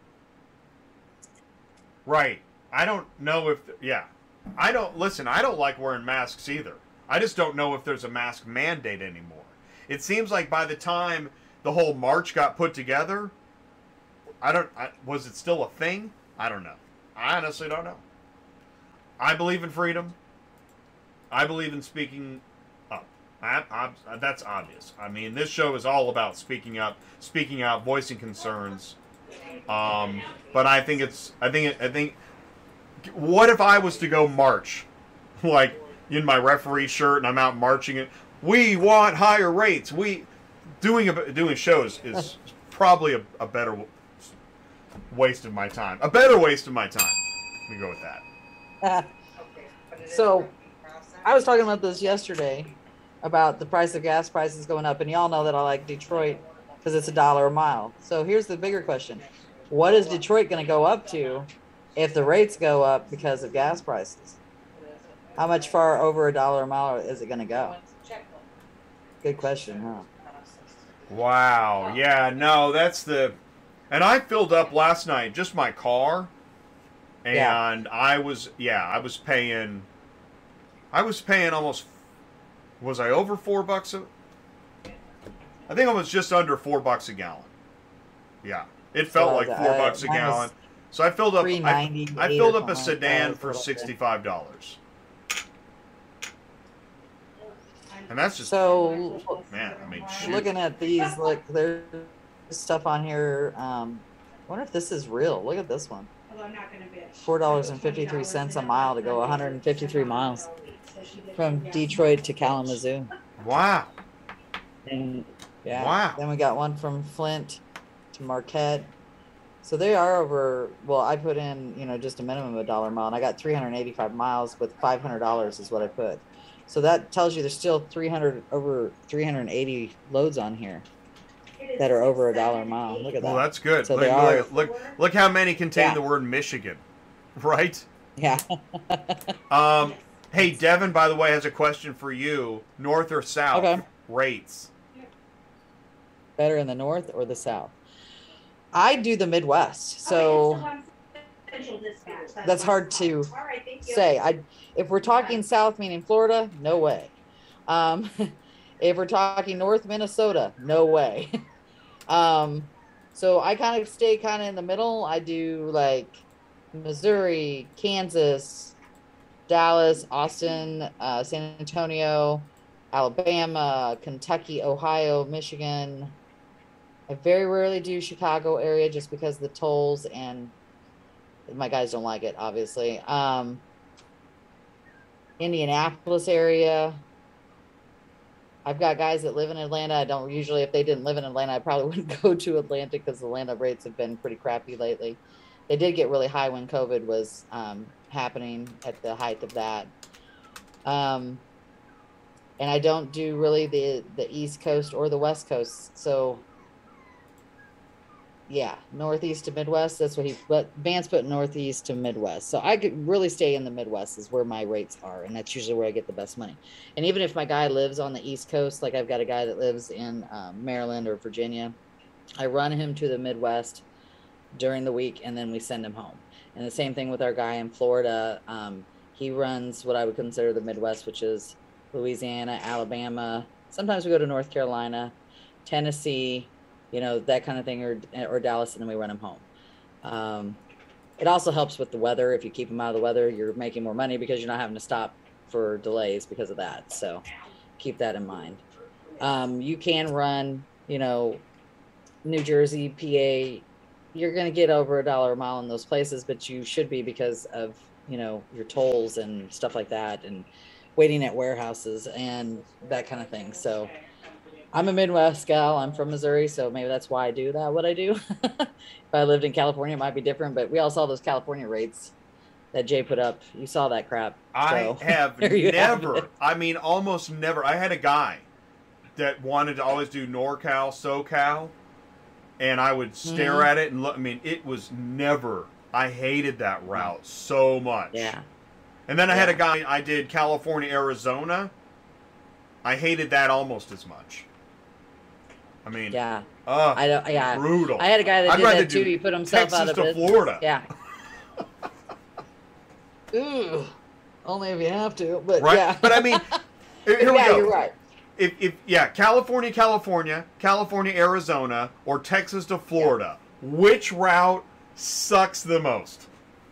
Right. I don't know if, yeah. I don't, listen, I don't like wearing masks either. I just don't know if there's a mask mandate anymore. It seems like by the time the whole march got put together, I don't, I, was it still a thing? I don't know. I honestly don't know. I believe in freedom. I believe in speaking up. I, I, that's obvious. I mean, this show is all about speaking up, speaking out, voicing concerns. Um, but I think it's, I think, it, I think, what if I was to go march, like in my referee shirt, and I'm out marching it? We want higher rates. We doing a, doing shows is probably a, a better waste of my time. A better waste of my time. Let me go with that. So, I was talking about this yesterday about the price of gas prices going up, and y'all know that I like Detroit because it's a dollar a mile. So here's the bigger question: what is Detroit going to go up to if the rates go up because of gas prices? How much far over a dollar a mile is it going to go? Good question, huh? Wow. Yeah, no, that's the... And I filled up last night, just my car. and Yeah. I was yeah I was paying I was paying almost was I over four bucks a I think I was just under four bucks a gallon. Yeah, it felt So, like four uh, bucks a mine was gallon. So I filled up I, three ninety. I filled up a or something like that. sedan It was a for little bit. sixty-five dollars, and that's just So man. I mean, shoot. looking at these, look, there's stuff on here. Um, I wonder if this is real. Look at this one. Four dollars and fifty-three cents a mile to go one hundred and fifty-three miles from Detroit to Kalamazoo. Wow. And yeah, Wow. then we got one from Flint to Marquette. So they are over. Well, I put in, you know, just a minimum of a dollar a mile, and I got three hundred eighty-five miles with five hundred dollars is what I put. So that tells you there's still three hundred over three hundred eighty loads on here that are over a dollar a mile. Look at that. Well, that's good. So look, they are. look, look, look how many contain Yeah. the word Michigan, right? Yeah. Um, hey, Devin, by the way, has a question for you. North or south Okay. rates? Better in the north or the south? I do the Midwest, so that's hard to say. I if we're talking south, meaning Florida, no way. Um, if we're talking north Minnesota, no way. um, so I kind of stay kind of in the middle. I do like Missouri, Kansas, Dallas, Austin, uh, San Antonio, Alabama, Kentucky, Ohio, Michigan. I very rarely do Chicago area just because of the tolls, and my guys don't like it, obviously. Um, Indianapolis area. I've got guys that live in Atlanta. I don't usually, if they didn't live in Atlanta, I probably wouldn't go to Atlanta because Atlanta rates have been pretty crappy lately. They did get really high when COVID was um, happening at the height of that. Um, and I don't do really the, the East Coast or the West Coast. So, yeah, Northeast to Midwest. That's what he, but Vance put Northeast to Midwest. So I could really stay in the Midwest is where my rates are. And that's usually where I get the best money. And even if my guy lives on the East Coast, like I've got a guy that lives in um, Maryland or Virginia, I run him to the Midwest during the week and then we send him home. And the same thing with our guy in Florida. Um, he runs what I would consider the Midwest, which is Louisiana, Alabama. Sometimes we go to North Carolina, Tennessee, you know, that kind of thing, or or Dallas, and then we run them home. Um, it also helps with the weather. If you keep them out of the weather, you're making more money because you're not having to stop for delays because of that. So keep that in mind. Um, you can run, you know, New Jersey, P A. You're going to get over a dollar a mile in those places, but you should be because of, you know, your tolls and stuff like that, and waiting at warehouses and that kind of thing. So I'm a Midwest gal. I'm from Missouri, so maybe that's why I do that, what I do. If I lived in California, it might be different, but we all saw those California rates that Jay put up. You saw that crap. I so, have there you have never, it. I mean, almost never. I had a guy that wanted to always do NorCal, SoCal, and I would stare Mhm. at it and look. I mean, it was never, I hated that route so much. Yeah. And then I had a Yeah. guy, I did California, Arizona. I hated that almost as much. I mean, Yeah. uh, I don't, yeah. brutal. I had a guy that I'd did rather that too. do He put himself Texas out of to business. Florida. Yeah. Ooh. Only if you have to, but Right? yeah. But I mean, here we yeah, go. you're right. If, if yeah, California, California, California, Arizona, or Texas to Florida, which route sucks the most?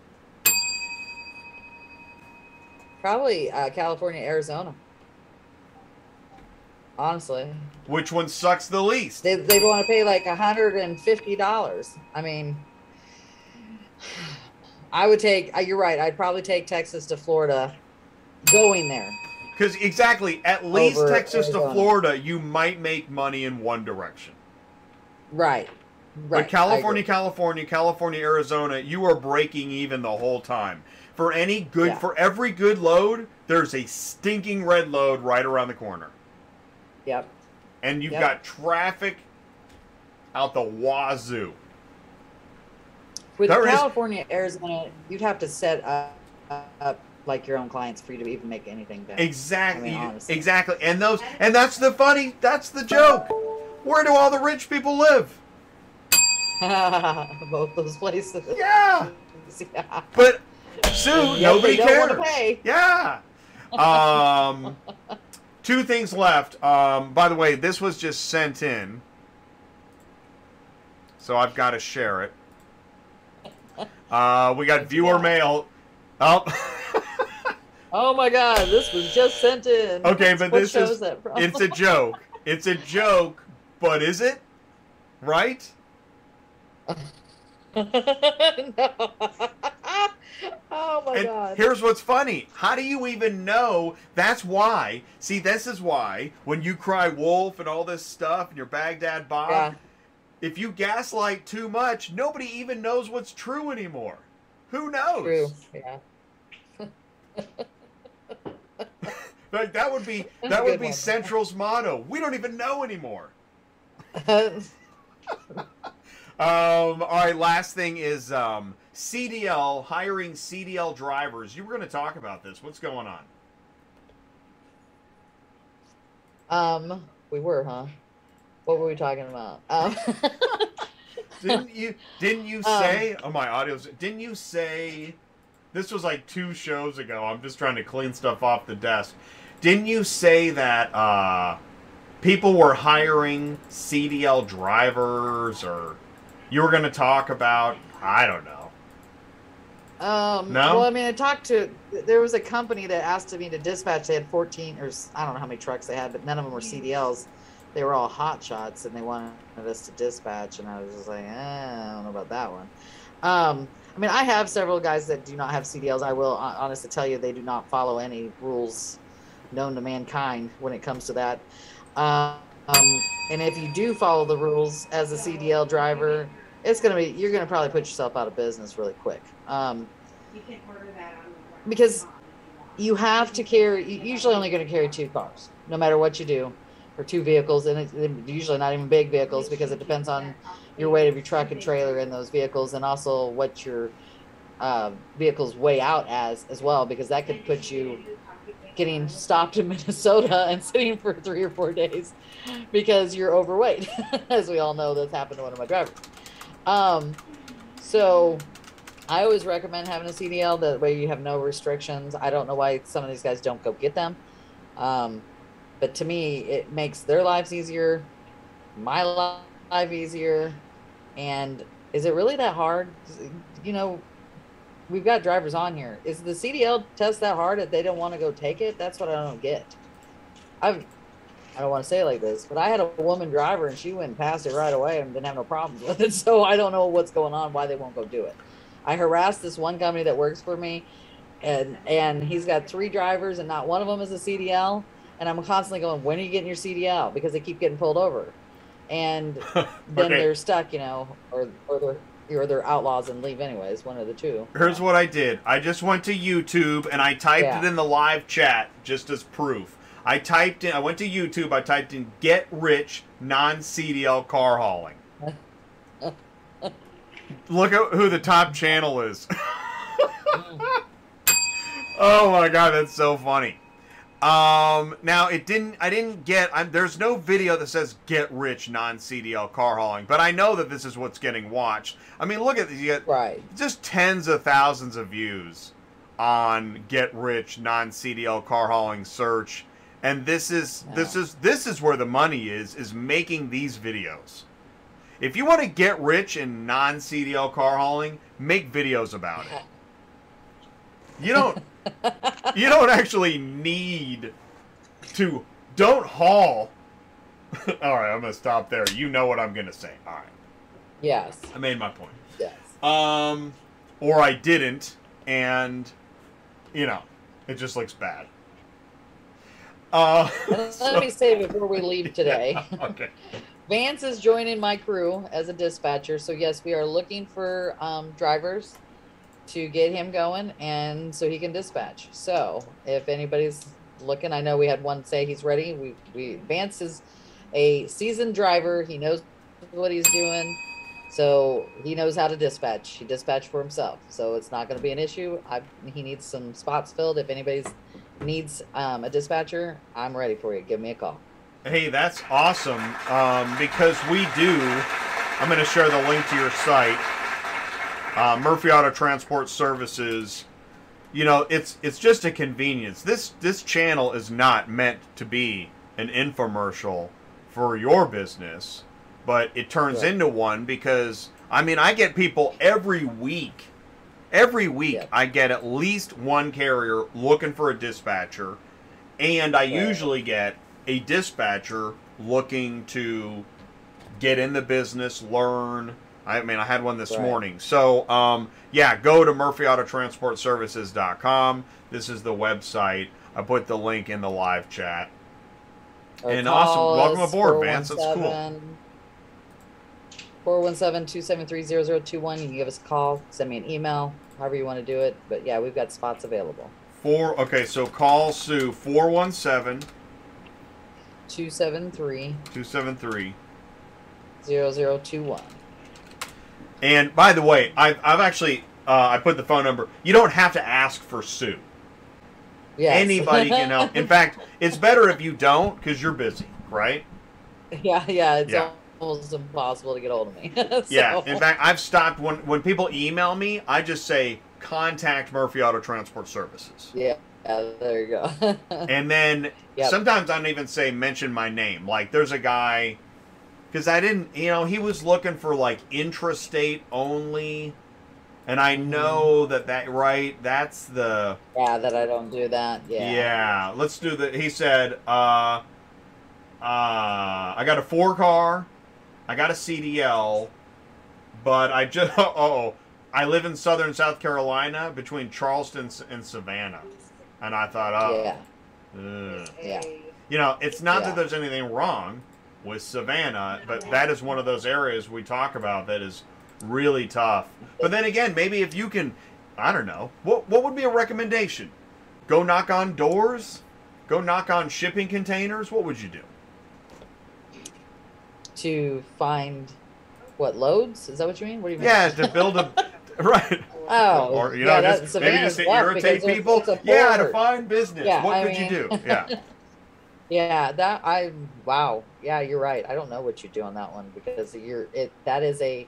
Probably uh, California, Arizona. Honestly, Which one sucks the least? they they want to pay like a hundred and fifty dollars. I mean, I would take. uh, You're right. I'd probably take Texas to Florida, going there. Because exactly, at least Over Texas to Arizona. Florida, you might make money in one direction. Right. Right. But California, I agree. California, California, Arizona, you are breaking even the whole time. For any good, Yeah. for every good load, there's a stinking red load right around the corner. Yep. And you've Yep. got traffic out the wazoo. With There is- California, Arizona, you'd have to set up, up like your own clients for you to even make anything back. Exactly, I mean, honestly. exactly. And those, and that's the funny, that's the joke. Where do all the rich people live? Both those places. Yeah, days. Yeah. But Sue, Yet nobody they don't wanna cares. pay. Yeah. Um, two things left. Um, by the way, this was just sent in, so I've got to share it. Uh, we got viewer mail. Oh. Oh my God! This was just sent in. Okay, but What this show is that from? it's a joke. It's a joke, but is it? Right? No. Oh my And God! here's what's funny. How do you even know? That's why. See, this is why when you cry wolf and all this stuff and your Baghdad Bob, Yeah. if you gaslight too much, nobody even knows what's true anymore. Who knows? True. Yeah. Like that would be That's a that would good be one. Central's motto. We don't even know anymore. Um, all right, last thing is um, C D L, hiring C D L drivers. You were going to talk about this. What's going on? um, we were, huh? What were we talking about? Um, Didn't you didn't you say, oh my audio's, didn't you say, this was like two shows ago, I'm just trying to clean stuff off the desk. Didn't you say that uh, people were hiring C D L drivers, or you were going to talk about, I don't know. Um, No? Well, I mean, I talked to, there was a company that asked me to dispatch. They had fourteen, or s- I don't know how many trucks they had, but none of them were C D Ls. They were all hot shots, and they wanted us to dispatch, and I was just like, eh, I don't know about that one. Um, I mean, I have several guys that do not have C D Ls. I will hon- honestly tell you, they do not follow any rules known to mankind when it comes to that. Um, and if you do follow the rules as a C D L driver, it's gonna be, you're gonna probably put yourself out of business really quick. Um, You can order that on the Because you have to carry, you're usually only going to carry two cars, no matter what you do, or two vehicles, and it's usually not even big vehicles because it depends on your weight of your truck and trailer in those vehicles, and also what your uh, vehicles weigh out as as well, because that could put you getting stopped in Minnesota and sitting for three or four days because you're overweight, as we all know. That's happened to one of my drivers. Um, so I always recommend having a C D L. That way you have no restrictions. I don't know why some of these guys don't go get them. Um, but to me, it makes their lives easier, my life easier. And is it really that hard? You know, we've got drivers on here. Is the C D L test that hard if they don't want to go take it? That's what I don't get. I've, I don't want to say it like this, but I had a woman driver and she went and passed it right away and didn't have no problems with it. So I don't know what's going on, why they won't go do it. I harassed this one company that works for me, and and he's got three drivers, and not one of them is a C D L. And I'm constantly going, when are you getting your C D L? Because they keep getting pulled over, and then Okay. they're stuck, you know, or or they're or they're outlaws and leave anyways. One of the two. Here's what I did. I just went to YouTube and I typed Yeah. it in the live chat just as proof. I typed in, I went to YouTube, I typed in get rich non-C D L car hauling. Look at who the top channel is. Oh my god, that's so funny. Um, now it didn't, I didn't get, I'm, there's no video that says get rich non-C D L car hauling, but I know that this is what's getting watched. I mean, look at this, you get Right. just tens of thousands of views on get rich non-C D L car hauling search. And this is, this is, this is where the money is, is making these videos. If you want to get rich in non-C D L car hauling, make videos about it. You don't, you don't actually need to, don't haul. All right, I'm going to stop there. You know what I'm going to say. All right. Yes. I made my point. Yes. Um, or I didn't, and, you know, it just looks bad. Uh, Let so- me say before we leave today. Yeah, okay. Vance is joining my crew as a dispatcher. So yes, we are looking for um, drivers to get him going and so he can dispatch. So if anybody's looking, I know we had one say he's ready. We, we Vance is a seasoned driver. He knows what he's doing. So he knows how to dispatch. He dispatched for himself. So it's not going to be an issue. I, he needs some spots filled. If anybody's needs um, a dispatcher, I'm ready for you. Give me a call. Hey, that's awesome, um, because we do, I'm going to share the link to your site. Uh, Murphy Auto Transport Services, you know, it's it's just a convenience. This this channel is not meant to be an infomercial for your business, but it turns Right. into one because, I mean, I get people every week. Every week, Yep. I get at least one carrier looking for a dispatcher, and I Right. usually get a dispatcher looking to get in the business, learn. I mean, I had one this Right. morning. So, um, yeah, go to Murphy Auto Transport Services dot com. This is the website. I put the link in the live chat. Or And call awesome. Welcome us, aboard, Vance. That's cool. four one seven, two seven three, zero zero two one. You can give us a call, send me an email, however you want to do it. But yeah, we've got spots available. Four. Okay, so call Sue four one seven, two seven three, two seven three. zero zero two one. And by the way, I've, I've actually, uh, I put the phone number. You don't have to ask for Sue. Yes. Anybody can help. In fact, it's better if you don't because you're busy, right? yeah, yeah, it's Yeah. almost impossible to get hold of me. So- Yeah. In fact, I've stopped when when people email me. I just say contact Murphy Auto Transport Services, Yeah, yeah, there you go. and then Yep. sometimes I don't even say mention my name. Like there's a guy, because I didn't, you know, he was looking for like intrastate only, and I know that that right. That's the yeah, that I don't do that. Yeah. yeah. Let's do the. He said, uh, uh, I got a four car, I got a C D L, but I just oh, I live in southern South Carolina between Charleston and Savannah, and I thought, oh, Yeah. ugh. Yeah. You know, it's not Yeah. that there's anything wrong with Savannah, but that is one of those areas we talk about that is really tough. But then again, maybe if you can, I don't know, what what would be a recommendation? Go knock on doors? Go knock on shipping containers? What would you do? To find what loads? Is that what you mean? What do you mean? Yeah, to build a right. Oh, Or you yeah, know, that- just maybe Savannah's just to rough irritate because it's- people. it's a Yeah, to port. find business. Yeah, what I could you mean- do? Yeah. Yeah, that I wow. Yeah, you're right. I don't know what you do on that one because you're it. That is a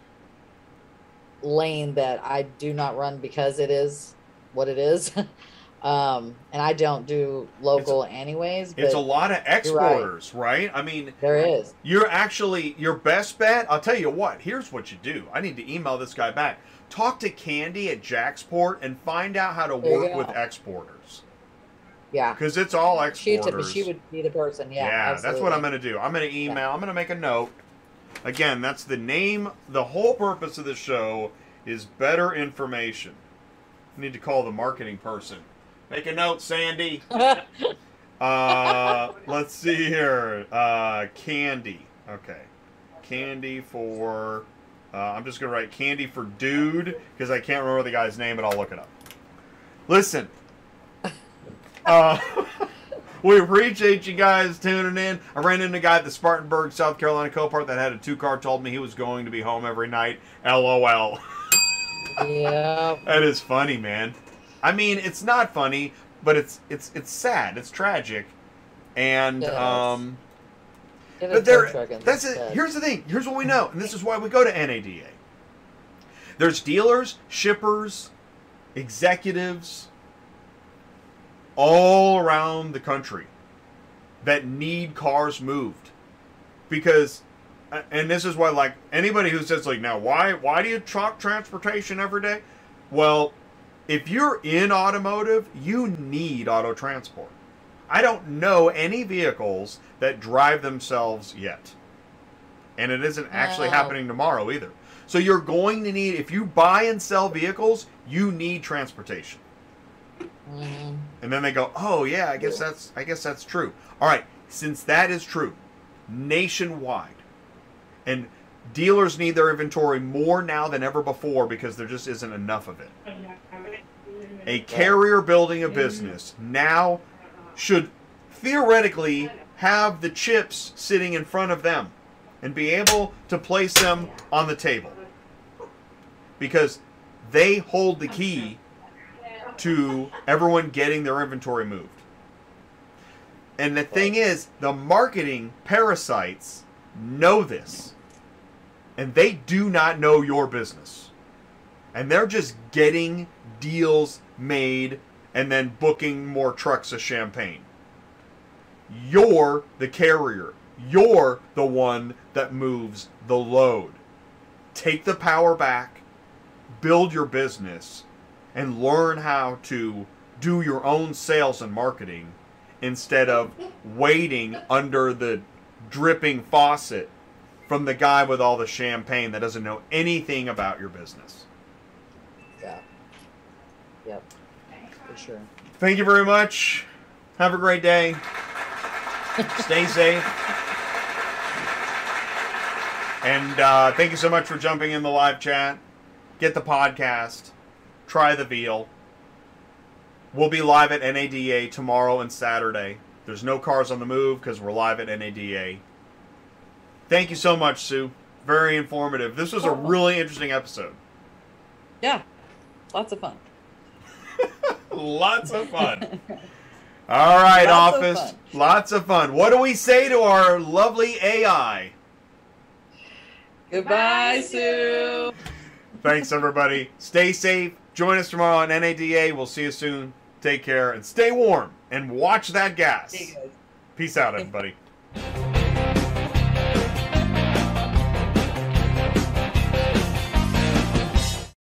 lane that I do not run because it is what it is, um, and I don't do local anyways. But It's a lot of you're right. exporters, right? I mean, There is. you're actually your best bet. I'll tell you what. Here's what you do. I need to email this guy back. Talk to Candy at Jacksport and find out how to There you work go. with exporters Yeah. because it's all She, exporters. she would be the person. Yeah. Yeah, that's what absolutely. I'm going to do. I'm going to email. I'm going to make a note. Again, that's the name. The whole purpose of the show is better information. I need to call the marketing person. Make a note, Sandy. Uh, let's see here. Uh, Candy. Okay. Candy for. Uh, I'm just going to write Candy for Dude because I can't remember the guy's name, but I'll look it up. Listen. Uh, we appreciate you guys tuning in. I ran into a guy at the Spartanburg, South Carolina Copart that had a two car, told me he was going to be home every night. LOL. Yeah. That is funny, man. I mean, it's not funny, but it's it's it's sad. It's tragic. And Yes. um Get a but there tow truck and that's it. instead. Here's the thing. Here's what we know. And this is why we go to N A D A. There's dealers, shippers, executives all around the country that need cars moved. Because and this is why, like, anybody who says, like, now, why why do you truck transportation every day? Well, if you're in automotive, you need auto transport. I don't know any vehicles that drive themselves yet. And it isn't actually No. happening tomorrow either. So you're going to need, if you buy and sell vehicles, you need transportation. Mhm. And then they go, oh yeah, I guess that's I guess that's true. All right, since that is true, nationwide, and dealers need their inventory more now than ever before because there just isn't enough of it. A carrier building a business now should theoretically have the chips sitting in front of them and be able to place them on the table because they hold the key to everyone getting their inventory moved. And the thing is, the marketing parasites know this. And they do not know your business. and they're just getting deals made and then booking more trucks of champagne. You're the carrier. You're the one that moves the load. Take the power back, build your business, and learn how to do your own sales and marketing instead of waiting under the dripping faucet from the guy with all the champagne that doesn't know anything about your business. Yeah. Yep. For sure. Thank you very much. Have a great day. Stay safe. And uh, thank you so much for jumping in the live chat. Get the podcast. Try the veal. We'll be live at N A D A tomorrow and Saturday. There's no Cars on the Move because we're live at N A D A. Thank you so much, Sue. Very informative. This was a really interesting episode. Yeah. Lots of fun. Lots of fun. All right, Lots office. of fun. Lots of fun. What do we say to our lovely A I? Goodbye, Sue. Thanks, everybody. Stay safe. Join us tomorrow on N A D A. We'll see you soon. Take care and stay warm and watch that gas. See you guys. Peace out, everybody.